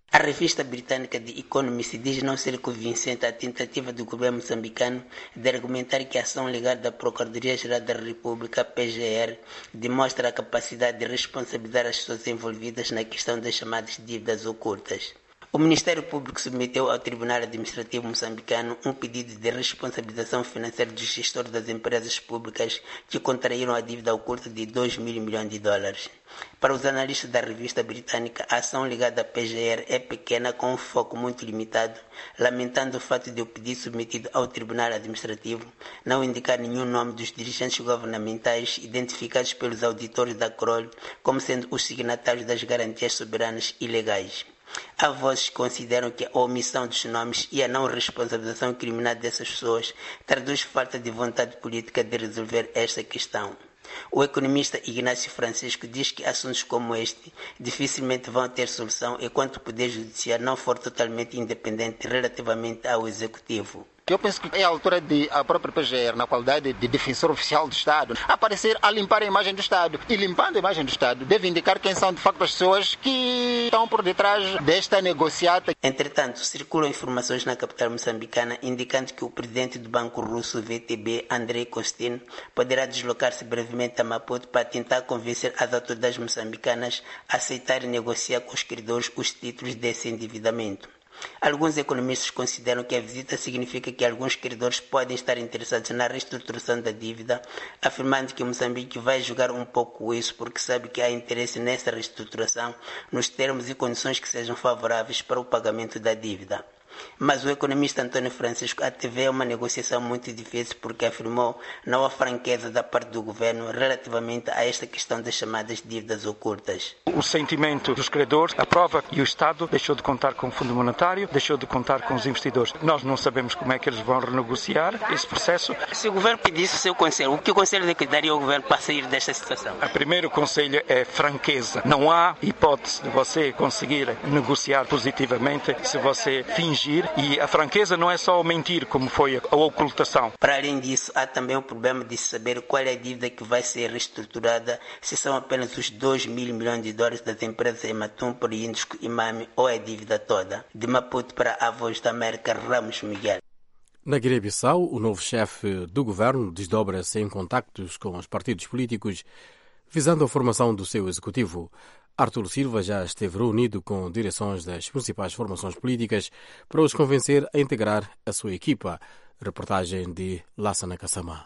S3: A revista britânica The Economist diz não ser convincente a tentativa do governo moçambicano de argumentar que a ação legal da Procuradoria-Geral da República, P G R, demonstra a capacidade de responsabilizar as pessoas envolvidas na questão das chamadas dívidas ocultas. O Ministério Público submeteu ao Tribunal Administrativo moçambicano um pedido de responsabilização financeira dos gestores das empresas públicas que contraíram a dívida oculta de dois mil milhões de dólares. Para os analistas da revista britânica, a ação ligada à P G R é pequena, com um foco muito limitado, lamentando o fato de o pedido submetido ao Tribunal Administrativo não indicar nenhum nome dos dirigentes governamentais identificados pelos auditores da C R O L como sendo os signatários das garantias soberanas ilegais. Há vozes que consideram que a omissão dos nomes e a não responsabilização criminal dessas pessoas traduz falta de vontade política de resolver esta questão. O economista Ignácio Francisco diz que assuntos como este dificilmente vão ter solução enquanto o Poder Judiciário não for totalmente independente relativamente ao Executivo.
S5: Eu penso que é a altura de a própria P G R, na qualidade de defensor oficial do Estado, aparecer a limpar a imagem do Estado. E limpando a imagem do Estado, deve indicar quem são de facto as pessoas que estão por detrás desta negociata.
S3: Entretanto, circulam informações na capital moçambicana indicando que o presidente do Banco Russo V T B, Andrei Costin, poderá deslocar-se brevemente a Maputo para tentar convencer as autoridades moçambicanas a aceitarem negociar com os credores os títulos desse endividamento. Alguns economistas consideram que a visita significa que alguns credores podem estar interessados na reestruturação da dívida, afirmando que Moçambique vai jogar um pouco isso porque sabe que há interesse nessa reestruturação nos termos e condições que sejam favoráveis para o pagamento da dívida. Mas o economista Antônio Francisco antevê uma negociação muito difícil porque afirmou não há franqueza da parte do governo relativamente a esta questão das chamadas dívidas ocultas.
S6: O sentimento dos credores, a prova que o Estado deixou de contar com o Fundo Monetário, deixou de contar com os investidores. Nós não sabemos como é que eles vão renegociar esse processo.
S3: Se o governo pedisse o seu conselho, o que o conselho é que daria ao governo para sair desta situação?
S6: O primeiro conselho é franqueza. Não há hipótese de você conseguir negociar positivamente se você fingir. E a franqueza não é só mentir, como foi a ocultação.
S3: Para além disso, há também o problema de saber qual é a dívida que vai ser reestruturada, se são apenas os dois mil milhões de dólares das empresas Ematum, Poliíndusco e Mami, ou é a dívida toda. De Maputo para a Voz da América, Ramos Miguel.
S1: Na Guiné-Bissau, o novo chefe do governo desdobra-se em contactos com os partidos políticos, visando a formação do seu executivo. Artur Silva já esteve reunido com direções das principais formações políticas para os convencer a integrar a sua equipa. Reportagem de Lassana Kassama.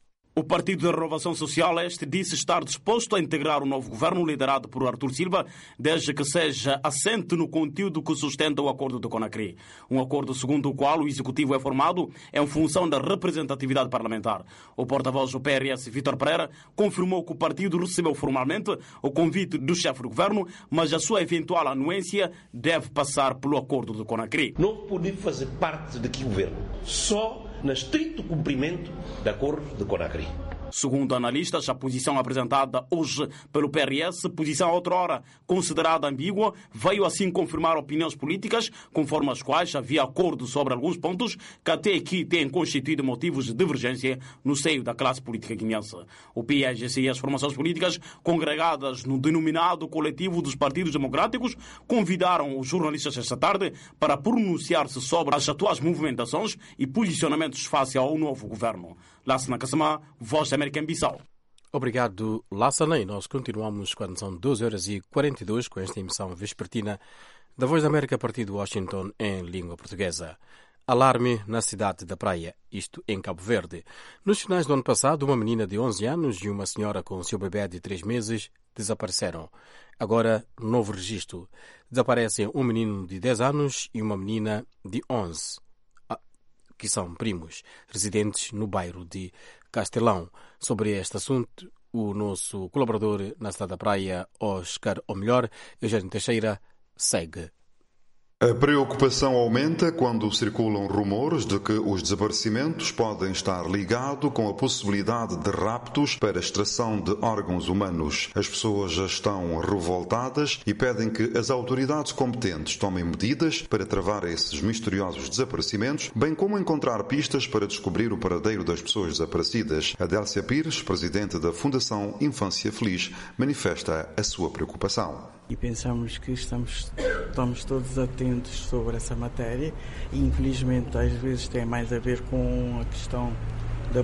S8: O Partido da Renovação Social Este disse estar disposto a integrar o novo governo liderado por Artur Silva, desde que seja assente no conteúdo que sustenta o acordo de Conakry. Um acordo segundo o qual o executivo é formado em função da representatividade parlamentar. O porta-voz do P R S, Vítor Pereira, confirmou que o partido recebeu formalmente o convite do chefe do governo, mas a sua eventual anuência deve passar pelo acordo de Conakry.
S25: Não podemos fazer parte de que governo? Só no estrito cumprimento do acordo de Conakry.
S8: Segundo analistas, a posição apresentada hoje pelo P R S, posição outrora considerada ambígua, veio assim confirmar opiniões políticas, conforme as quais havia acordo sobre alguns pontos que até aqui têm constituído motivos de divergência no seio da classe política guineense. O P I G C e as formações políticas, congregadas no denominado coletivo dos partidos democráticos, convidaram os jornalistas esta tarde para pronunciar-se sobre as atuais movimentações e posicionamentos face ao novo governo. Lassana Kassama, Voz da América em Bissau.
S1: Obrigado, Lassana. E nós continuamos quando são doze horas e quarenta e dois com esta emissão vespertina da Voz da América a partir de Washington em língua portuguesa. Alarme na cidade da Praia, isto em Cabo Verde. Nos finais do ano passado, uma menina de onze anos e uma senhora com o seu bebê de três meses desapareceram. Agora, novo registro. Desaparecem um menino de dez anos e uma menina de onze, que são primos, residentes no bairro de Castelão. Sobre este assunto, o nosso colaborador na cidade da Praia, Oscar, ou melhor, Eugênio Teixeira, segue.
S26: A preocupação aumenta quando circulam rumores de que os desaparecimentos podem estar ligados com a possibilidade de raptos para extração de órgãos humanos. As pessoas já estão revoltadas e pedem que as autoridades competentes tomem medidas para travar esses misteriosos desaparecimentos, bem como encontrar pistas para descobrir o paradeiro das pessoas desaparecidas. Adélcia Pires, presidente da Fundação Infância Feliz, manifesta a sua preocupação.
S4: E pensamos que estamos, estamos todos atentos sobre essa matéria e, infelizmente, às vezes tem mais a ver com a questão da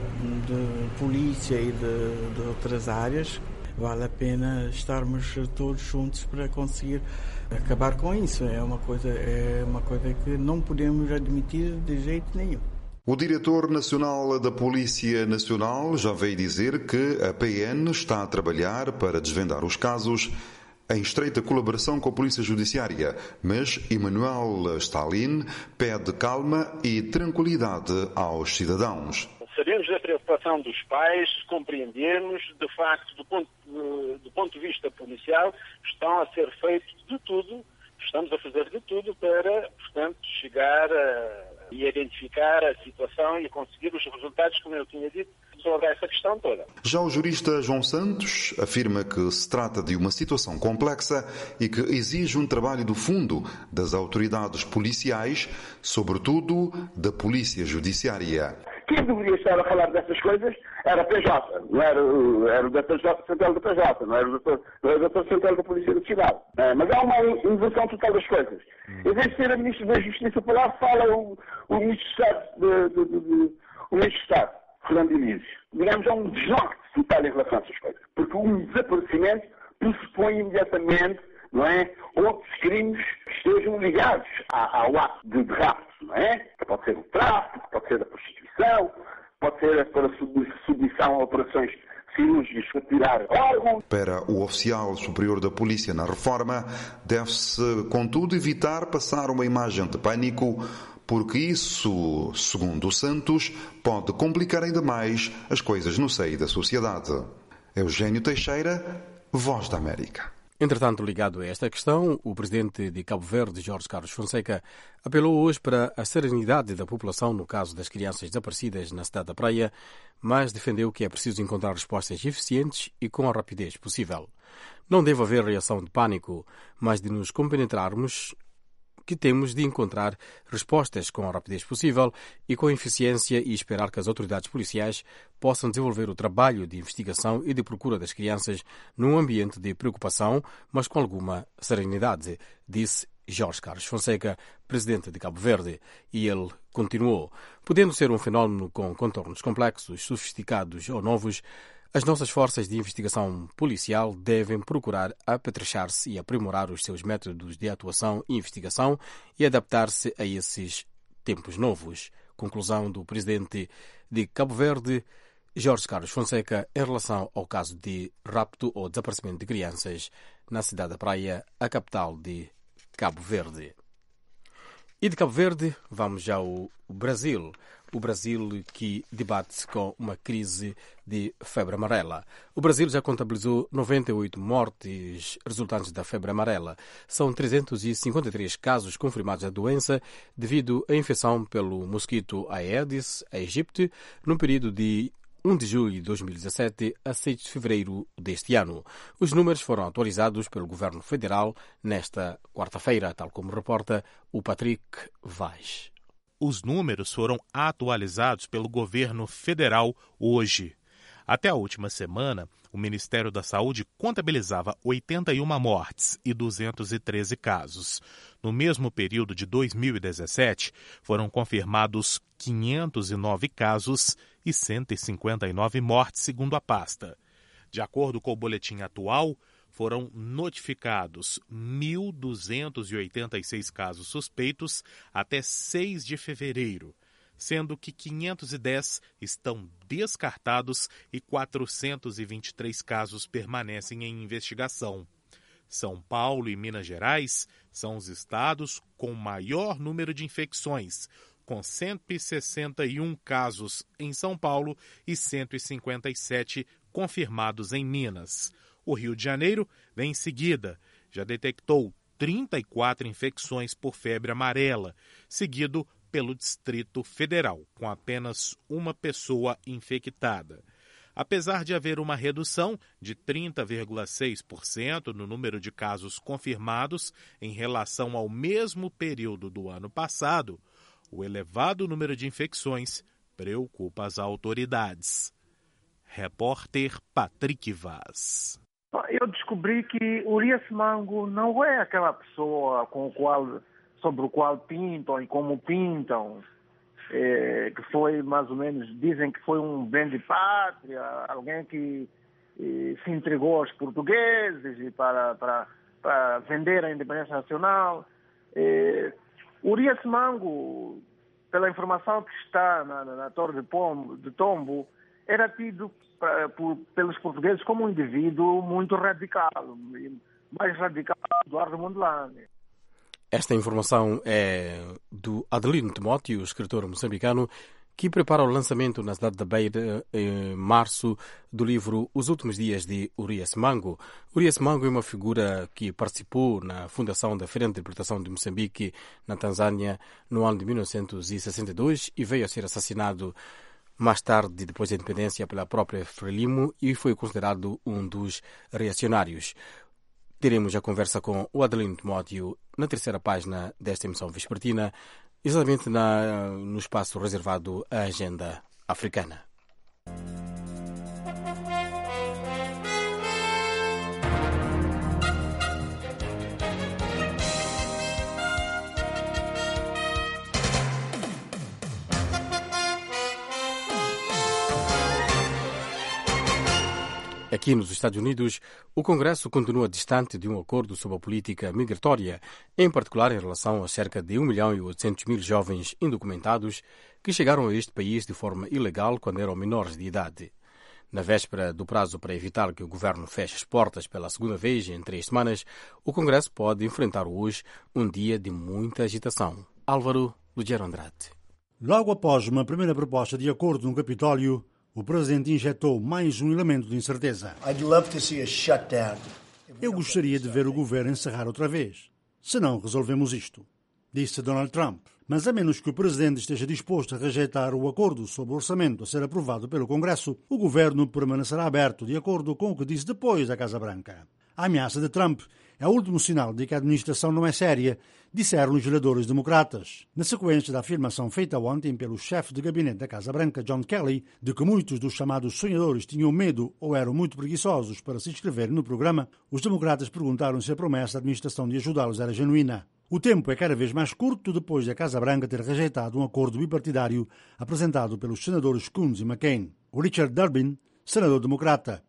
S4: de polícia e de, de outras áreas. Vale a pena estarmos todos juntos para conseguir acabar com isso. É uma coisa, é uma coisa que não podemos admitir de jeito nenhum.
S26: O diretor nacional da Polícia Nacional já veio dizer que a P N está a trabalhar para desvendar os casos em estreita colaboração com a Polícia Judiciária, mas Emmanuel Stalin pede calma e tranquilidade aos cidadãos.
S7: Sabemos da preocupação dos pais, compreendemos, de facto, do ponto, do ponto de vista policial, estão a ser feito de tudo, estamos a fazer de tudo para, portanto, chegar a, e identificar a situação e conseguir os resultados, como eu tinha dito, sobre essa questão toda.
S26: Já o jurista João Santos afirma que se trata de uma situação complexa e que exige um trabalho do fundo das autoridades policiais, sobretudo da Polícia Judiciária.
S9: Quem deveria estar a falar dessas coisas era a P J, não era, era o doutor Central da P J, não era o doutor Central da Polícia da Cidade. É, mas há uma inversão total das coisas. Em vez de ser a Ministra da Justiça para lá, fala o, o Ministro de Estado, de, de, de, de, o Ministro de Estado, Fernando Diniz. Digamos, há um desnorte total em relação a essas coisas. Porque um desaparecimento pressupõe imediatamente, não é, outros crimes que estejam ligados ao ato de, de rapto, não é? Que pode ser o tráfico, pode ser a prostituição, pode ser para submissão a operações cirúrgicas para tirar órgãos.
S26: Para o oficial superior da polícia na reforma, deve-se, contudo, evitar passar uma imagem de pânico, porque isso, segundo Santos, pode complicar ainda mais as coisas no seio da sociedade. Eugênio Teixeira, Voz da América.
S1: Entretanto, ligado a esta questão, o presidente de Cabo Verde, Jorge Carlos Fonseca, apelou hoje para a serenidade da população no caso das crianças desaparecidas na cidade da Praia, mas defendeu que é preciso encontrar respostas eficientes e com a rapidez possível. Não deve haver reação de pânico, mas de nos compenetrarmos que temos de encontrar respostas com a rapidez possível e com eficiência e esperar que as autoridades policiais possam desenvolver o trabalho de investigação e de procura das crianças num ambiente de preocupação, mas com alguma serenidade, disse Jorge Carlos Fonseca, presidente de Cabo Verde. E ele continuou: podendo ser um fenómeno com contornos complexos, sofisticados ou novos, as nossas forças de investigação policial devem procurar apetrechar-se e aprimorar os seus métodos de atuação e investigação e adaptar-se a esses tempos novos. Conclusão do presidente de Cabo Verde, Jorge Carlos Fonseca, em relação ao caso de rapto ou desaparecimento de crianças na cidade da Praia, a capital de Cabo Verde. E de Cabo Verde, vamos já ao Brasil. O Brasil que debate-se com uma crise de febre amarela. O Brasil já contabilizou noventa e oito mortes resultantes da febre amarela. São trezentos e cinquenta e três casos confirmados da doença devido à infecção pelo mosquito Aedes aegypti no período de primeiro de julho de dois mil e dezassete a seis de fevereiro deste ano. Os números foram atualizados pelo Governo Federal nesta quarta-feira, tal como reporta o Patrick Vaz.
S10: Os números foram atualizados pelo governo federal hoje. Até a última semana, o Ministério da Saúde contabilizava oitenta e uma mortes e duzentos e treze casos. No mesmo período de dois mil e dezessete, foram confirmados quinhentos e nove casos e cento e cinquenta e nove mortes, segundo a pasta. De acordo com o boletim atual, foram notificados mil duzentos e oitenta e seis casos suspeitos até seis de fevereiro, sendo que quinhentos e dez estão descartados e quatrocentos e vinte e três casos permanecem em investigação. São Paulo e Minas Gerais são os estados com maior número de infecções, com cento e sessenta e um casos em São Paulo e cento e cinquenta e sete confirmados em Minas. O Rio de Janeiro vem em seguida, já detectou trinta e quatro infecções por febre amarela, seguido pelo Distrito Federal, com apenas uma pessoa infectada. Apesar de haver uma redução de trinta vírgula seis por cento no número de casos confirmados em relação ao mesmo período do ano passado, o elevado número de infecções preocupa as autoridades. Repórter Patrick Vaz.
S11: Eu descobri que Urias Mango não é aquela pessoa com o qual, sobre o qual pintam e como pintam, é, que foi mais ou menos, dizem que foi um bem de pátria, alguém que e, se entregou aos portugueses e para, para, para vender a independência nacional. É, Urias Mango, pela informação que está na, na, na Torre de, Pombo, de Tombo, era tido pra, por, pelos portugueses como um indivíduo muito radical, mais radical que Eduardo Mondlane.
S1: Esta informação é do Adelino Timóteo, escritor moçambicano, que prepara o lançamento na cidade da Beira em março do livro Os Últimos Dias de Urias Mango. Urias Mango é uma figura que participou na fundação da Frente de Libertação de Moçambique na Tanzânia no ano de mil novecentos e sessenta e dois e veio a ser assassinado mais tarde, depois da independência, pela própria Frelimo e foi considerado um dos reacionários. Teremos a conversa com o Adelino Timóteo na terceira página desta emissão vespertina, exatamente na, no espaço reservado à agenda africana. Aqui nos Estados Unidos, o Congresso continua distante de um acordo sobre a política migratória, em particular em relação a cerca de um milhão e oitocentos mil jovens indocumentados que chegaram a este país de forma ilegal quando eram menores de idade. Na véspera do prazo para evitar que o governo feche as portas pela segunda vez em três semanas, o Congresso pode enfrentar hoje um dia de muita agitação. Álvaro Lugero Andrade.
S12: Logo após uma primeira proposta de acordo no Capitólio, o presidente injetou mais um elemento de incerteza. Eu gostaria de ver o governo encerrar outra vez. Se não, resolvemos isto, disse Donald Trump. Mas a menos que o presidente esteja disposto a rejeitar o acordo sobre o orçamento a ser aprovado pelo Congresso, o governo permanecerá aberto, de acordo com o que disse depois da Casa Branca. A ameaça de Trump é o último sinal de que a administração não é séria, disseram os legisladores democratas, na sequência da afirmação feita ontem pelo chefe de gabinete da Casa Branca, John Kelly, de que muitos dos chamados sonhadores tinham medo ou eram muito preguiçosos para se inscreverem no programa. Os democratas perguntaram se a promessa da administração de ajudá-los era genuína. O tempo é cada vez mais curto depois da Casa Branca ter rejeitado um acordo bipartidário apresentado pelos senadores Coons e McCain. O Richard Durbin, senador democrata.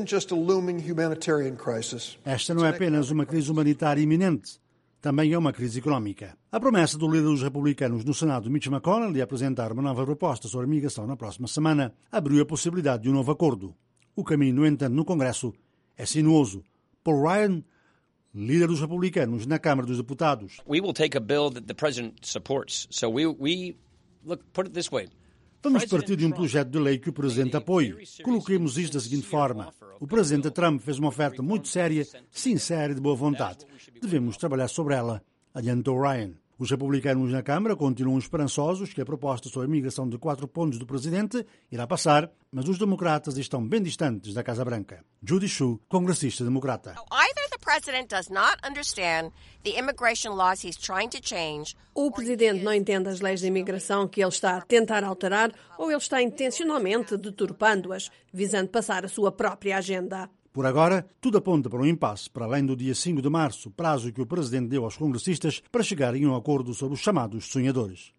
S12: Esta não é apenas uma crise humanitária iminente, também é uma crise económica. A promessa do líder dos republicanos no Senado, Mitch McConnell, de apresentar uma nova proposta sobre a migração na próxima semana, abriu a possibilidade de um novo acordo. O caminho, no entanto, no Congresso é sinuoso. Paul Ryan, líder dos republicanos na Câmara dos Deputados.
S13: We will take a bill that the president supports. So we we look put it this way.
S12: Vamos partir de um projeto de lei que o Presidente apoia. Coloquemos isto da seguinte forma. O Presidente Trump fez uma oferta muito séria, sincera e de boa vontade. Devemos trabalhar sobre ela, adiantou Ryan. Os republicanos na Câmara continuam esperançosos que a proposta sobre a migração de quatro pontos do Presidente irá passar, mas os democratas estão bem distantes da Casa Branca. Judy Chu, congressista democrata.
S14: O Presidente não entende as leis de imigração que ele está a tentar alterar ou ele está intencionalmente deturpando-as, visando passar a sua própria agenda.
S12: Por agora, tudo aponta para um impasse, para além do dia cinco de março, prazo que o Presidente deu aos congressistas para chegarem a um acordo sobre os chamados sonhadores.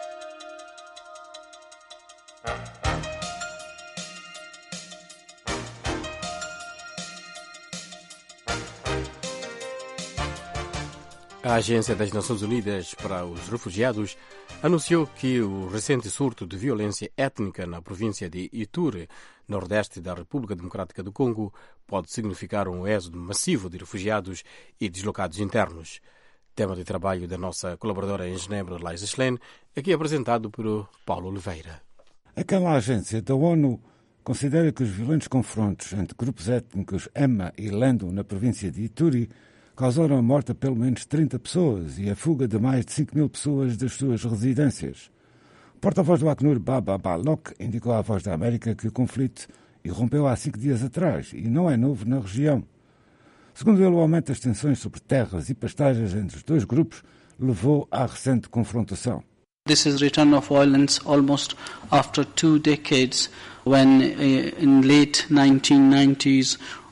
S1: A Agência das Nações Unidas para os Refugiados anunciou que o recente surto de violência étnica na província de Ituri, nordeste da República Democrática do Congo, pode significar um êxodo massivo de refugiados e deslocados internos. Tema de trabalho da nossa colaboradora em Genebra, Liza Schlein, aqui apresentado por Paulo Oliveira.
S15: Aquela agência da ONU considera que os violentos confrontos entre grupos étnicos Ema e Lendo na província de Ituri causaram a morte a pelo menos trinta pessoas e a fuga de mais de cinco mil pessoas das suas residências. O porta-voz do Acnur, Baba Balok, indicou à Voz da América que o conflito irrompeu há cinco dias atrás e não é novo na região. Segundo ele, o aumento das tensões sobre terras e pastagens entre os dois grupos levou à recente confrontação.
S17: This is return of violence almost after two decades when uh, in late nineteen nineties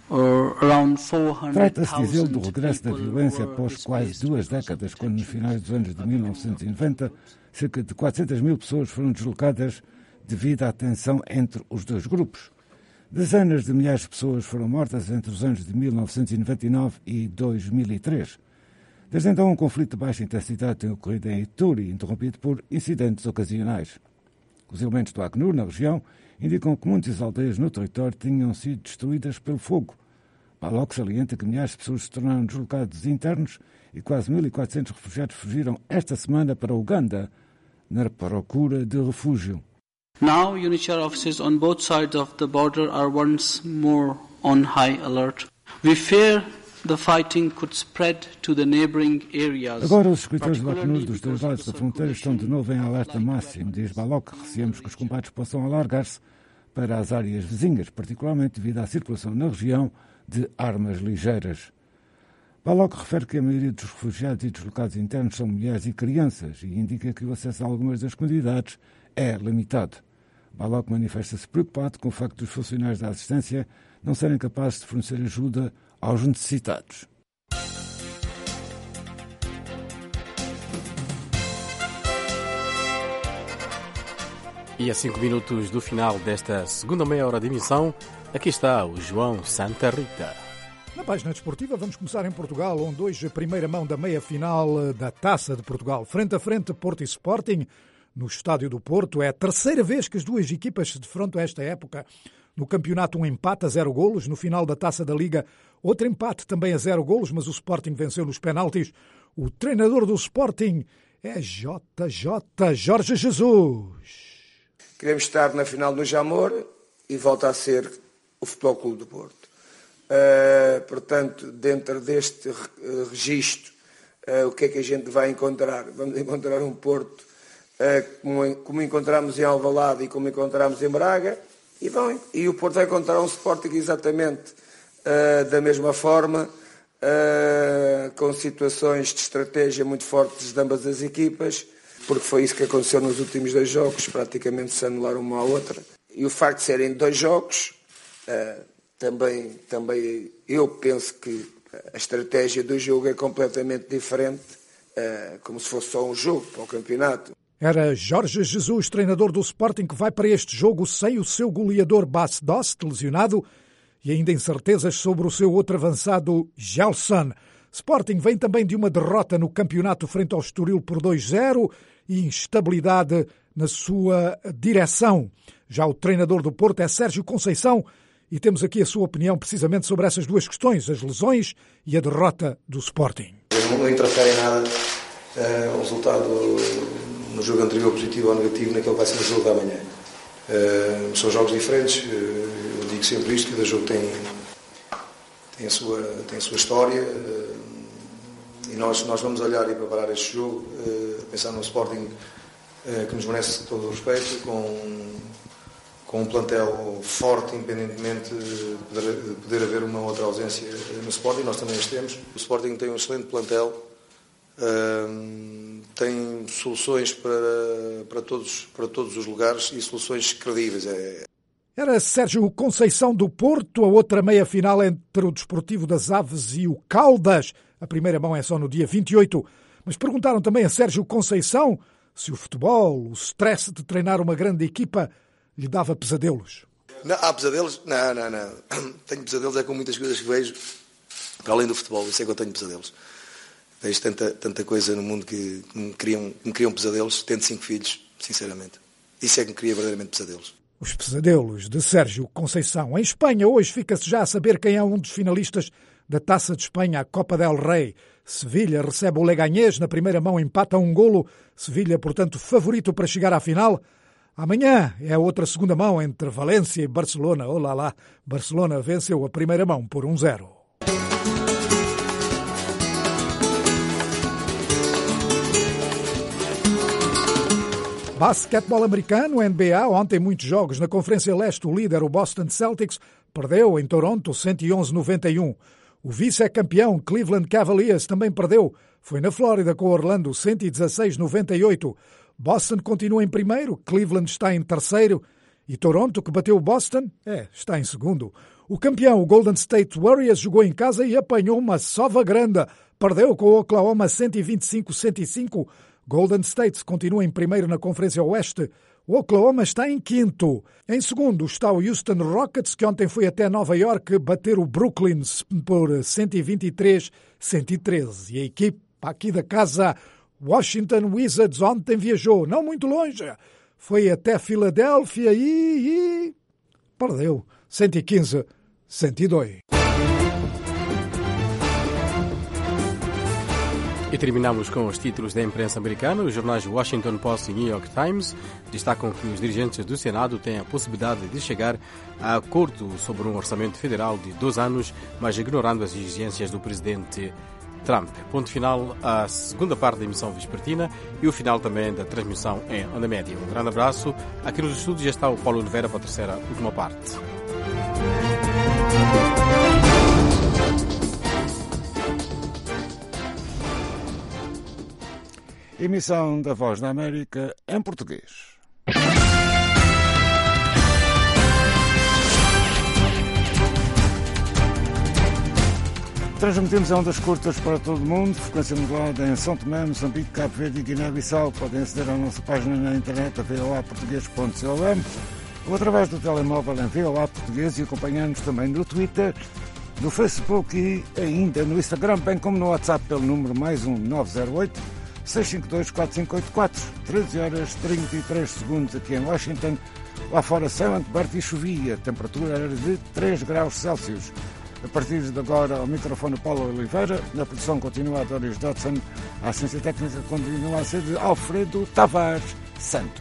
S15: Trata-se, diz ele, do regresso da violência após quase duas décadas, quando nos finais dos anos de mil novecentos e noventa cerca de quatrocentas mil pessoas foram deslocadas devido à tensão entre os dois grupos. Dezenas de milhares de pessoas foram mortas entre os anos de mil novecentos e noventa e nove e dois mil e três. Desde então, um conflito de baixa intensidade tem ocorrido em Ituri, interrompido por incidentes ocasionais. Os elementos do Acnur, na região, indicam que muitas aldeias no território tinham sido destruídas pelo fogo. Balok salienta que milhares de pessoas se tornaram deslocados internos e quase mil e quatrocentos refugiados fugiram esta semana para Uganda na procura de refúgio.
S17: Now, U N H C R officers on both sides of the border are once more on high alert. We fear the fighting could spread to the neighboring areas.
S15: Agora, os escritores do Acnur dos dois lados da fronteira estão de novo em alerta máximo, diz Balok. Receamos que os combates possam alargar-se para as áreas vizinhas, particularmente devido à circulação na região de armas ligeiras. Balok refere que a maioria dos refugiados e deslocados internos são mulheres e crianças e indica que o acesso a algumas das comunidades é limitado. Balok manifesta-se preocupado com o facto dos funcionários da assistência não serem capazes de fornecer ajuda aos necessitados.
S1: E a cinco minutos do final desta segunda meia hora de emissão, aqui está o João Santa Rita.
S2: Na página desportiva vamos começar em Portugal, onde hoje a primeira mão da meia-final da Taça de Portugal. Frente a frente, Porto e Sporting, no Estádio do Porto. É a terceira vez que as duas equipas se defrontam esta época. No campeonato, um empate a zero golos. No final da Taça da Liga, outro empate também a zero golos, mas o Sporting venceu nos penaltis. O treinador do Sporting é J J Jorge Jesus.
S16: Queremos estar na final no Jamor e volta a ser o Futebol Clube do Porto. Uh, portanto, dentro deste uh, registro, uh, o que é que a gente vai encontrar? Vamos encontrar um Porto uh, como, como encontramos em Alvalade e como encontramos em Braga, e, bom, e o Porto vai encontrar um Sporting exatamente uh, da mesma forma, uh, com situações de estratégia muito fortes de ambas as equipas, porque foi isso que aconteceu nos últimos dois jogos, praticamente se anularam uma à outra. E o facto de serem dois jogos, uh, também, também eu penso que a estratégia do jogo é completamente diferente, uh, como se fosse só um jogo para o campeonato.
S2: Era Jorge Jesus, treinador do Sporting, que vai para este jogo sem o seu goleador Bas Dost, lesionado, e ainda incertezas sobre o seu outro avançado, Gelson. Sporting vem também de uma derrota no campeonato frente ao Estoril por dois a zero e instabilidade na sua direção. Já o treinador do Porto é Sérgio Conceição e temos aqui a sua opinião precisamente sobre essas duas questões, as lesões e a derrota do Sporting.
S18: Não interfere em nada uh, o resultado no jogo anterior, positivo ou negativo, naquele que vai ser o jogo da manhã. Uh, são jogos diferentes, uh, eu digo sempre isto, cada jogo tem, tem, a, sua, tem a sua história, uh, e nós, nós vamos olhar e preparar este jogo, uh, pensar no Sporting uh, que nos merece todo o respeito, com, com um plantel forte, independentemente de poder, de poder haver uma outra ausência no Sporting, nós também as temos. O Sporting tem um excelente plantel, uh, tem soluções para, para, todos, para todos os lugares e soluções credíveis. É...
S2: Era Sérgio Conceição do Porto, a outra meia-final entre o Desportivo das Aves e o Caldas. A primeira mão é só no dia vinte e oito. Mas perguntaram também a Sérgio Conceição se o futebol, o stress de treinar uma grande equipa, lhe dava pesadelos.
S18: Não, há pesadelos? Não, não, não. Tenho pesadelos é com muitas coisas que vejo, para além do futebol, eu sei que eu tenho pesadelos. Vejo tanta, tanta coisa no mundo que me criam, me criam pesadelos, tendo cinco filhos, sinceramente. Isso é que me cria verdadeiramente pesadelos.
S2: Os pesadelos de Sérgio Conceição. Em Espanha, hoje fica-se já a saber quem é um dos finalistas da Taça de Espanha, a Copa del Rei. Sevilha recebe o Leganés, na primeira mão empata um golo. Sevilha, portanto, favorito para chegar à final. Amanhã é a outra segunda mão entre Valência e Barcelona. Olá lá, Barcelona venceu a primeira mão por um zero. Basquetebol americano, N B A, ontem muitos jogos. Na Conferência Leste, o líder, o Boston Celtics, perdeu em Toronto cento e onze a noventa e um. O vice-campeão, Cleveland Cavaliers, também perdeu. Foi na Flórida com Orlando, cento e dezasseis a noventa e oito. Boston continua em primeiro, Cleveland está em terceiro E Toronto, que bateu o Boston, é, está em segundo. O campeão, o Golden State Warriors, jogou em casa e apanhou uma sova grande. Perdeu com o Oklahoma cento e vinte e cinco a cento e cinco. Golden State continua em primeiro na Conferência Oeste. O Oklahoma está em quinto. Em segundo está o Houston Rockets, que ontem foi até Nova York bater o Brooklyn por cento e vinte e três a cento e treze. E a equipe aqui da casa, Washington Wizards, ontem viajou, não muito longe. Foi até Filadélfia e, e perdeu cento e quinze a cento e dois.
S1: E terminamos com os títulos da imprensa americana. Os jornais Washington Post e New York Times destacam que os dirigentes do Senado têm a possibilidade de chegar a acordo sobre um orçamento federal de dois anos, mas ignorando as exigências do presidente Trump. Ponto final à segunda parte da emissão vespertina e o final também da transmissão em onda média. Um grande abraço. Aqui nos estúdios já está o Paulo Oliveira para a terceira última parte.
S15: Emissão da Voz da América em português. Transmitimos a ondas curtas para todo o mundo, frequência modulada em São Tomé, Moçambique, Cabo Verde e Guiné-Bissau. Podem aceder à nossa página na internet a v o a português ponto com ou através do telemóvel em V O A Português e acompanhar-nos também no Twitter, no Facebook e ainda no Instagram, bem como no WhatsApp pelo número mais um nove zero oito, seis cinco dois, quatro cinco oito quatro. treze horas e trinta e três segundos aqui em Washington. Lá fora céu encoberto e chovia, temperatura era de três graus Celsius. A partir de agora, ao microfone Paulo Oliveira, na produção continua a Doris Dodson, a assistência técnica continua a ser de Alfredo Tavares Santos.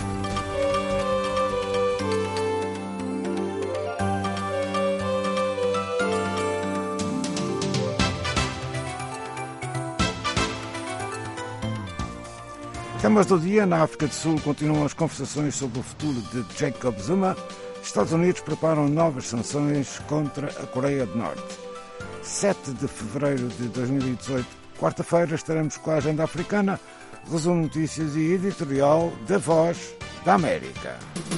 S15: Temas do dia. Na África do Sul continuam as conversações sobre o futuro de Jacob Zuma. Estados Unidos preparam novas sanções contra a Coreia do Norte. sete de fevereiro de dois mil e dezoito, quarta-feira, estaremos com a agenda africana, resumo notícias e editorial da Voz da América.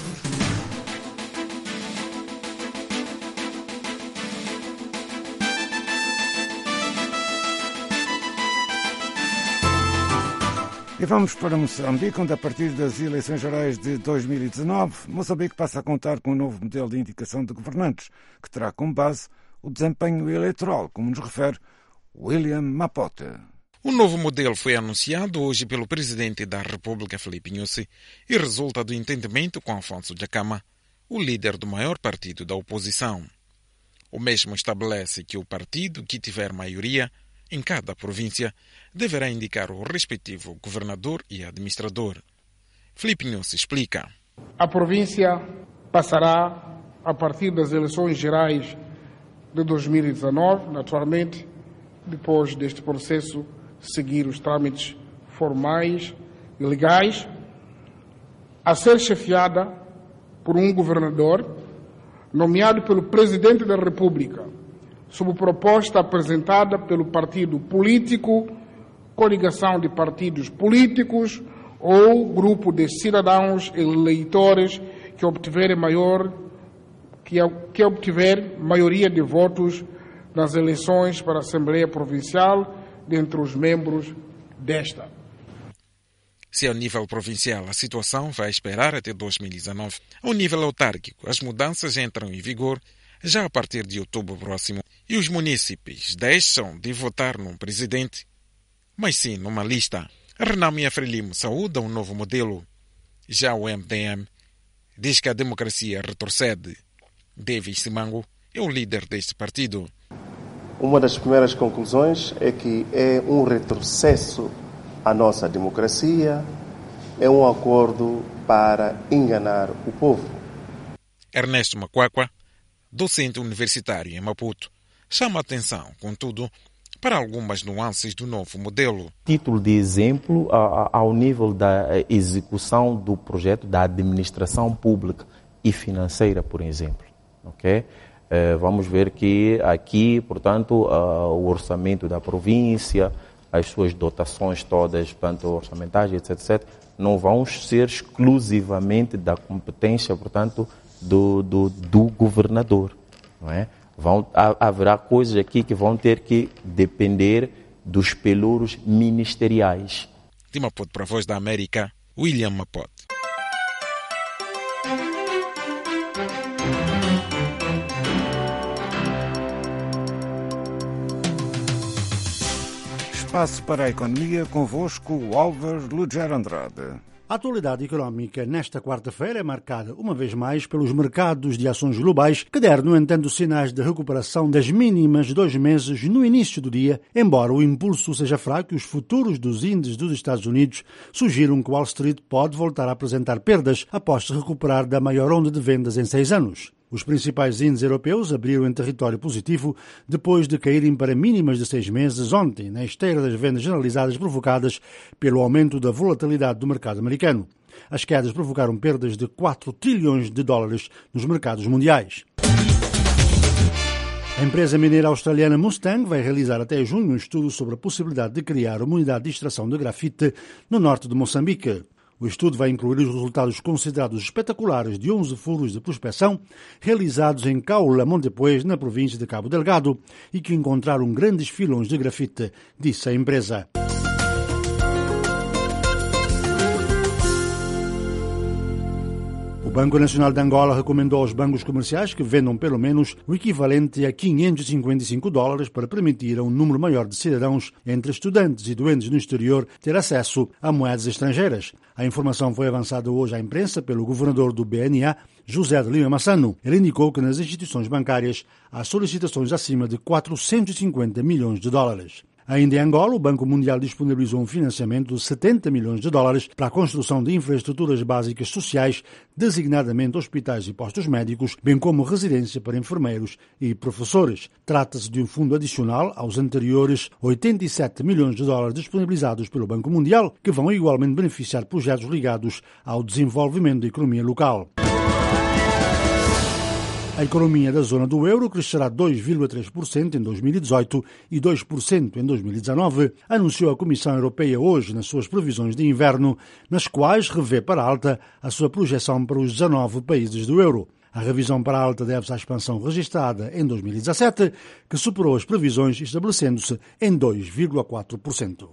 S15: E vamos para Moçambique, onde a partir das eleições gerais de dois mil e dezanove, Moçambique passa a contar com um novo modelo de indicação de governantes, que terá como base o desempenho eleitoral, como nos refere William Mapote.
S19: O novo modelo foi anunciado hoje pelo presidente da República, Filipe Nyusi, e resulta do entendimento com Afonso Dhlakama, o líder do maior partido da oposição. O mesmo estabelece que o partido que tiver maioria em cada província deverá indicar o respectivo governador e administrador. Filipe Nyusi explica.
S20: A província passará, a partir das eleições gerais de dois mil e dezanove, naturalmente, depois deste processo, seguir os trâmites formais e legais, a ser chefiada por um governador nomeado pelo Presidente da República, sob proposta apresentada pelo partido político, coligação de partidos políticos ou grupo de cidadãos eleitores que obtiver maior que, que obtiver maioria de votos nas eleições para a Assembleia Provincial dentre os membros desta.
S19: Se ao nível provincial a situação vai esperar até dois mil e dezanove, ao nível autárquico as mudanças entram em vigor já a partir de outubro próximo e os munícipes deixam de votar num presidente, mas sim numa lista. Renamia Frelimo saúda um novo modelo. Já o M D M diz que a democracia retrocede. Davis Simango é o líder deste partido.
S21: Uma das primeiras conclusões é que é um retrocesso à nossa democracia, é um acordo para enganar o povo.
S19: Ernesto Macuacua, docente universitário em Maputo, chama a atenção, contudo, para algumas nuances do novo modelo.
S22: Título de exemplo ao nível da execução do projeto da administração pública e financeira, por exemplo. Okay? Vamos ver que aqui, portanto, o orçamento da província, as suas dotações todas, portanto, orçamentais, etcétera, não vão ser exclusivamente da competência, portanto, do, do, do governador, não é? Vão, haverá coisas aqui que vão ter que depender dos pelouros ministeriais.
S19: De Maputo para a Voz da América, William Maputo.
S15: Espaço para a economia, convosco, Álvaro Lugero Andrade.
S12: A atualidade económica nesta quarta-feira é marcada, uma vez mais, pelos mercados de ações globais, que deram, no entanto, sinais de recuperação das mínimas de dois meses no início do dia, embora o impulso seja fraco e os futuros dos índices dos Estados Unidos sugiram que Wall Street pode voltar a apresentar perdas após se recuperar da maior onda de vendas em seis anos. Os principais índices europeus abriram em território positivo depois de caírem para mínimas de seis meses ontem, na esteira das vendas generalizadas provocadas pelo aumento da volatilidade do mercado americano. As quedas provocaram perdas de quatro trilhões de dólares nos mercados mundiais. A empresa mineira australiana Mustang vai realizar até junho um estudo sobre a possibilidade de criar uma unidade de extração de grafite no norte de Moçambique. O estudo vai incluir os resultados considerados espetaculares de onze furos de prospecção realizados em Caula Montepuez, na província de Cabo Delgado, e que encontraram grandes filões de grafite, disse a empresa. O Banco Nacional de Angola recomendou aos bancos comerciais que vendam pelo menos o equivalente a quinhentos e cinquenta e cinco dólares para permitir a um número maior de cidadãos, entre estudantes e doentes no exterior, ter acesso a moedas estrangeiras. A informação foi avançada hoje à imprensa pelo governador do B N A, José de Lima Massano. Ele indicou que nas instituições bancárias há solicitações acima de quatrocentos e cinquenta milhões de dólares. Ainda em Angola, o Banco Mundial disponibilizou um financiamento de setenta milhões de dólares para a construção de infraestruturas básicas sociais, designadamente hospitais e postos médicos, bem como residência para enfermeiros e professores. Trata-se de um fundo adicional aos anteriores oitenta e sete milhões de dólares disponibilizados pelo Banco Mundial, que vão igualmente beneficiar projetos ligados ao desenvolvimento da economia local. A economia da zona do euro crescerá dois vírgula três por cento em dois mil e dezoito e dois por cento em dois mil e dezanove, anunciou a Comissão Europeia hoje nas suas previsões de inverno, nas quais revê para alta a sua projeção para os dezanove países do euro. A revisão para alta deve-se à expansão registrada em dois mil e dezassete, que superou as previsões, estabelecendo-se em dois vírgula quatro por cento.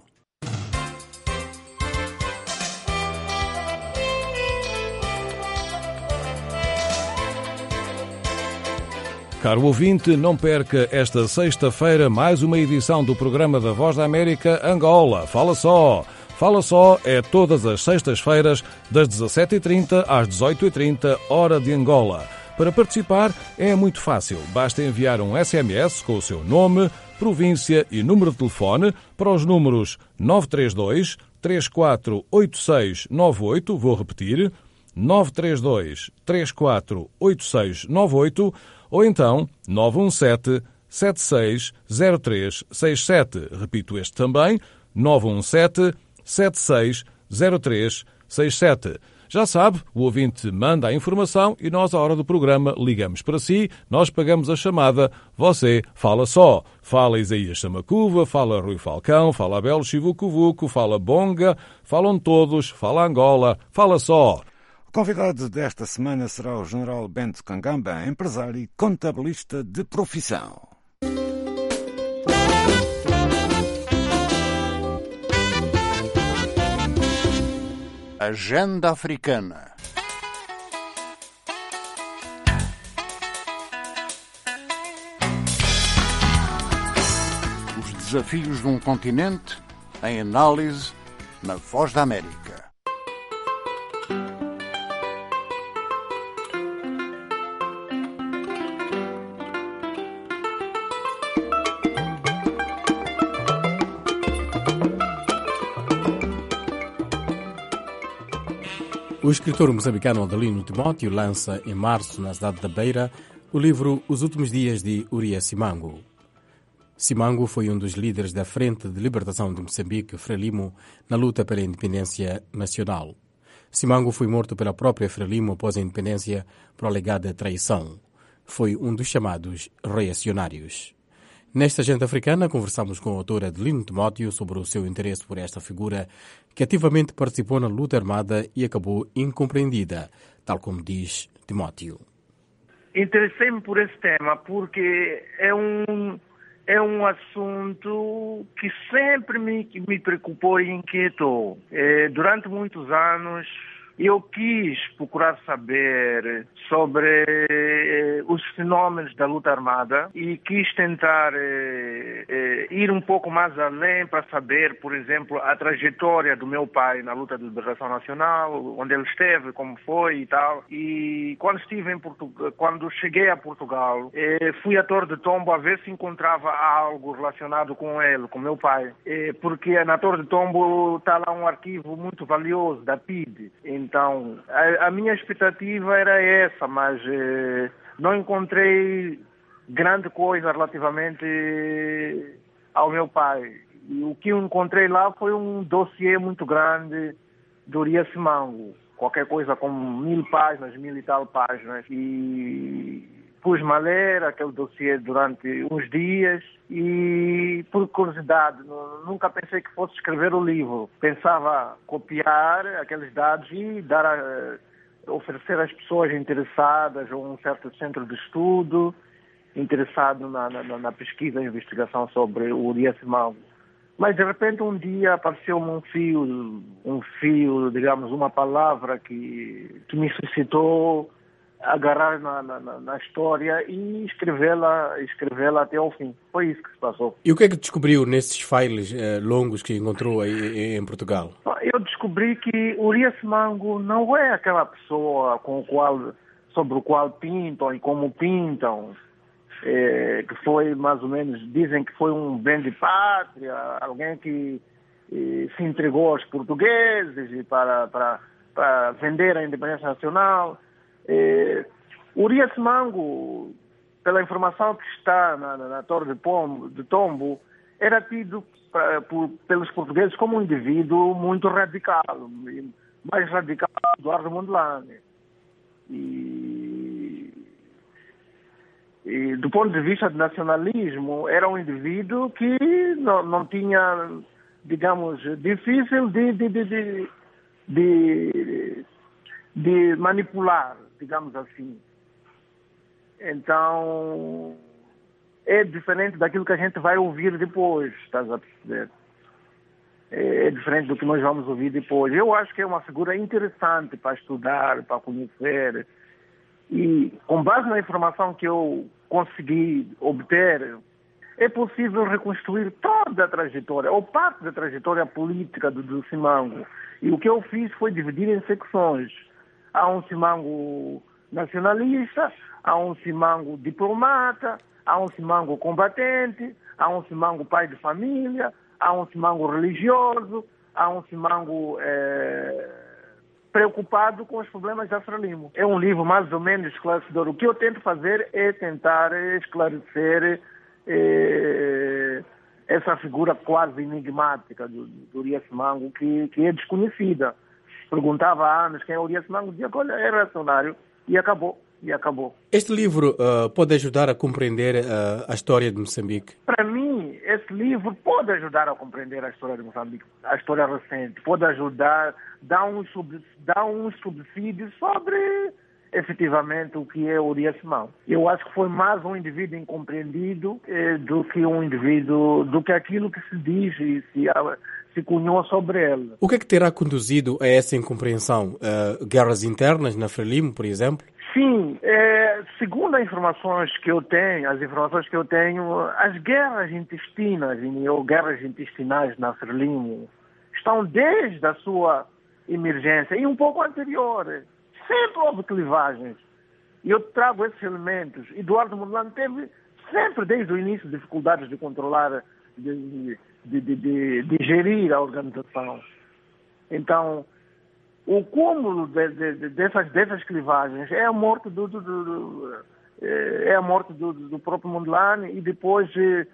S3: Caro ouvinte, não perca esta sexta-feira mais uma edição do programa da Voz da América Angola. Fala só! Fala só é todas as sextas-feiras, das dezassete e trinta às dezoito e trinta, hora de Angola. Para participar é muito fácil. Basta enviar um S M S com o seu nome, província e número de telefone para os números nove três dois, três quatro oito seis nove oito, vou repetir, nove três dois, três quatro oito seis nove oito, ou então nove um sete, sete seis zero três seis sete. Repito este também, nove um sete, sete seis zero três seis sete. Já sabe, o ouvinte manda a informação e nós, à hora do programa, ligamos para si, nós pagamos a chamada, você fala só. Fala Isaías Samacuva, fala Rui Falcão, fala Abel Chivucovuco, fala Bonga, falam todos, fala Angola, fala só.
S15: O convidado desta semana será o general Bento Kangamba, empresário e contabilista de profissão.
S5: Agenda Africana. Os desafios de um continente em análise na Voz da América.
S1: O escritor moçambicano Adelino Timóteo lança em março, na cidade da Beira, o livro Os Últimos Dias de Uria Simango. Simango foi um dos líderes da Frente de Libertação de Moçambique, Frelimo, na luta pela independência nacional. Simango foi morto pela própria Frelimo após a independência por alegada traição. Foi um dos chamados reacionários. Nesta Agenda Africana, conversamos com a autora Adelino Timóteo sobre o seu interesse por esta figura que ativamente participou na luta armada e acabou incompreendida, tal como diz Timóteo.
S11: Interessei-me por esse tema porque é um, é um assunto que sempre me, me preocupou e inquietou. É, durante muitos anos eu quis procurar saber sobre eh, os fenômenos da luta armada e quis tentar eh, eh, ir um pouco mais além para saber, por exemplo, a trajetória do meu pai na luta de liberação nacional, onde ele esteve, como foi e tal. E quando estive em Portugal, quando cheguei a Portugal, eh, fui a Torre de Tombo a ver se encontrava algo relacionado com ele, com meu pai, eh, porque na Torre de Tombo está lá um arquivo muito valioso da P I D. Então, a, a minha expectativa era essa, mas eh, não encontrei grande coisa relativamente ao meu pai. E o que eu encontrei lá foi um dossiê muito grande do Urias Mango, qualquer coisa como mil páginas, mil e tal páginas. E pus-me a ler aquele dossiê durante uns dias e, por curiosidade, nunca pensei que fosse escrever o livro. Pensava copiar aqueles dados e dar a, oferecer às pessoas interessadas ou um certo centro de estudo interessado na, na, na pesquisa e investigação sobre o Urias Mango. Mas, de repente, um dia apareceu-me um fio, um fio, digamos, uma palavra que, que me suscitou agarrar na, na, na história e escrevê-la, escrevê-la até ao fim. Foi isso que se passou.
S1: E o que é que descobriu nesses files eh, longos que encontrou aí em Portugal?
S11: Eu descobri que Urias Mango não é aquela pessoa com o qual, sobre o qual pintam e como pintam, eh, que foi mais ou menos, dizem que foi um bem de pátria, alguém que eh, se entregou aos portugueses e para, para, para vender a independência nacional. Eh, Urias Mango, pela informação que está na, na, na Torre de, Pombo, de Tombo, era tido pra, por, pelos portugueses como um indivíduo muito radical, mais radical que Eduardo Mondlane. E, e do ponto de vista de nacionalismo, era um indivíduo que não, não tinha, digamos, difícil de, de, de, de, de, de manipular, digamos assim. Então, é diferente daquilo que a gente vai ouvir depois, estás a perceber? É diferente do que nós vamos ouvir depois. Eu acho que é uma figura interessante para estudar, para conhecer. E, com base na informação que eu consegui obter, é possível reconstruir toda a trajetória, ou parte da trajetória política do, do Simango. E o que eu fiz foi dividir em secções. Há um Simango nacionalista, há um Simango diplomata, há um Simango combatente, há um Simango pai de família, há um Simango religioso, há um Simango é, preocupado com os problemas da Frelimo. É um livro mais ou menos esclarecedor. O que eu tento fazer é tentar esclarecer é, essa figura quase enigmática do, do Urias Mango, que, que é desconhecida. Perguntava há anos quem é o Urias Mango, dizia que olha, é reacionário, e acabou. E acabou.
S1: Este livro uh, pode ajudar a compreender uh, a história de Moçambique?
S11: Para mim, esse livro pode ajudar a compreender a história de Moçambique, a história recente. Pode ajudar, dar um, sub, dar um subsídio sobre, efetivamente, o que é o Urias Mango. Eu acho que foi mais um indivíduo incompreendido eh, do que um indivíduo, do que aquilo que se diz e se, se cunhou sobre ele.
S1: O que é que terá conduzido a essa incompreensão? Uh, guerras internas na Frelimo, por exemplo?
S11: Sim, é, segundo as informações que eu tenho, as informações que eu tenho, as guerras intestinas ou guerras intestinais na Frelimo estão desde a sua emergência e um pouco anterior. Sempre houve clivagens. E eu trago esses elementos. Eduardo Mondlane teve sempre, desde o início, dificuldades de controlar, de, de, de, de, de gerir a organização. Então, o cúmulo de, de, de, dessas, dessas clivagens é a morte do, do, do, do, é a morte do, do próprio Mondlane e depois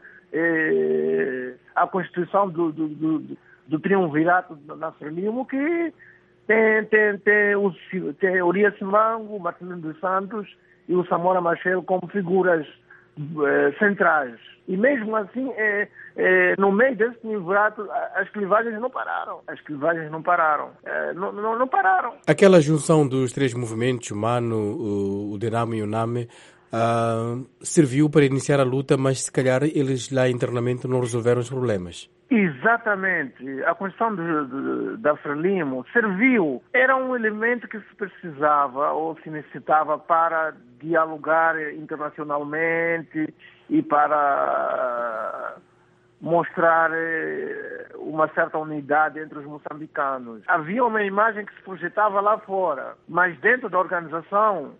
S11: é, a constituição do, do, do, do triunvirato na Frelimo, que tem, tem, tem, o, tem Urias Mango, Marcelino dos Santos e o Samora Machel como figuras eh, centrais. E mesmo assim, eh, eh, no meio desse triunvirato, as clivagens não pararam. As clivagens não pararam. Eh, não, não, não pararam.
S1: Aquela junção dos três movimentos, o MANO, o, o DINAMO e o NAME, uh, serviu para iniciar a luta, mas se calhar eles lá internamente não resolveram os problemas.
S11: Exatamente. A questão de, de, da Frelimo serviu. Era um elemento que se precisava ou se necessitava para dialogar internacionalmente e para mostrar uma certa unidade entre os moçambicanos. Havia uma imagem que se projetava lá fora, mas dentro da organização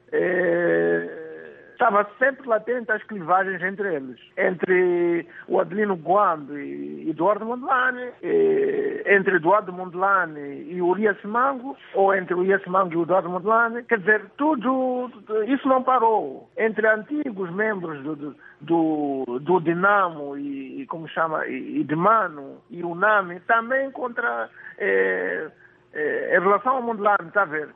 S11: eh, estava sempre latente as clivagens entre eles. Entre o Adelino Guambe e Eduardo Mondlane, entre Eduardo Mondlane e Urias Mango, ou entre Urias Mango e o Eduardo Mondlane. Quer dizer, tudo isso não parou. Entre antigos membros do, do, do Dinamo e, como chama, e, e de Mano e o NAME, também contra, eh, eh, em relação ao Mondlane, está a ver?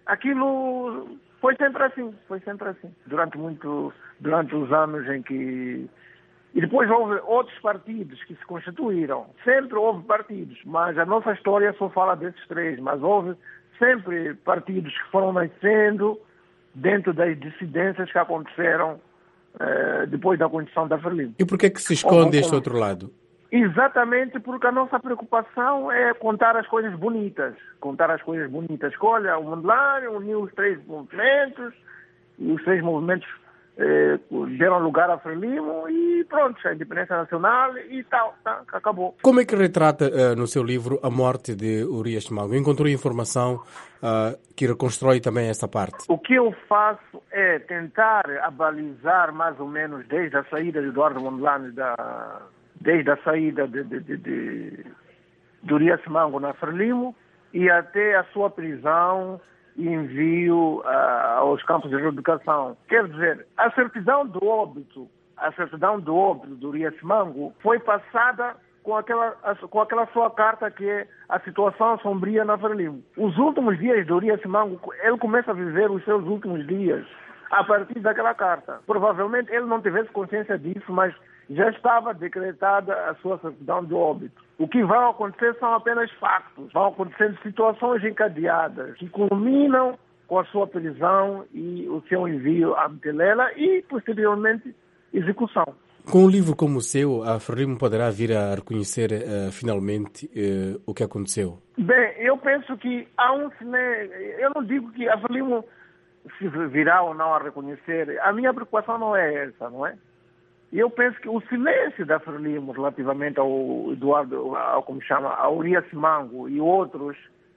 S11: Aquilo foi sempre assim, foi sempre assim, durante, muito, durante os anos em que... E depois houve outros partidos que se constituíram, sempre houve partidos, mas a nossa história só fala desses três, mas houve sempre partidos que foram nascendo dentro das dissidências que aconteceram eh, depois da constituição da Frelimo.
S1: E por que é que se esconde este outro lado?
S11: Exatamente porque a nossa preocupação é contar as coisas bonitas. Contar as coisas bonitas. Olha, o Mondlane uniu os três movimentos e os três movimentos eh, deram lugar a Frelimo e pronto, a independência nacional e tal, tá, acabou.
S1: Como é que retrata uh, no seu livro a morte de Urias Mango? Encontrou informação uh, que reconstrói também essa parte?
S11: O que eu faço é tentar abalizar mais ou menos desde a saída de Eduardo Mondlane da... desde a saída de, de, de, de, de Urias Mango na Frelimo e até a sua prisão e envio uh, aos campos de reeducação. Quer dizer, a certidão do óbito, a certidão do óbito de Urias Mango foi passada com aquela, com aquela sua carta que é a situação sombria na Frelimo. Os últimos dias de Urias Mango, ele começa a viver os seus últimos dias a partir daquela carta. Provavelmente ele não tivesse consciência disso, mas já estava decretada a sua certidão de óbito. O que vai acontecer são apenas factos. Vão acontecendo situações encadeadas que culminam com a sua prisão e o seu envio à Mtelela e, posteriormente, execução.
S1: Com um livro como o seu, a Frelimo poderá vir a reconhecer uh, finalmente uh, o que aconteceu?
S11: Bem, eu penso que há um... Eu não digo que a Frelimo se virá ou não a reconhecer. A minha preocupação não é essa, não é? E eu penso que o silêncio da Frelimo relativamente ao Eduardo, ao, como chama, a Urias Mango e outros,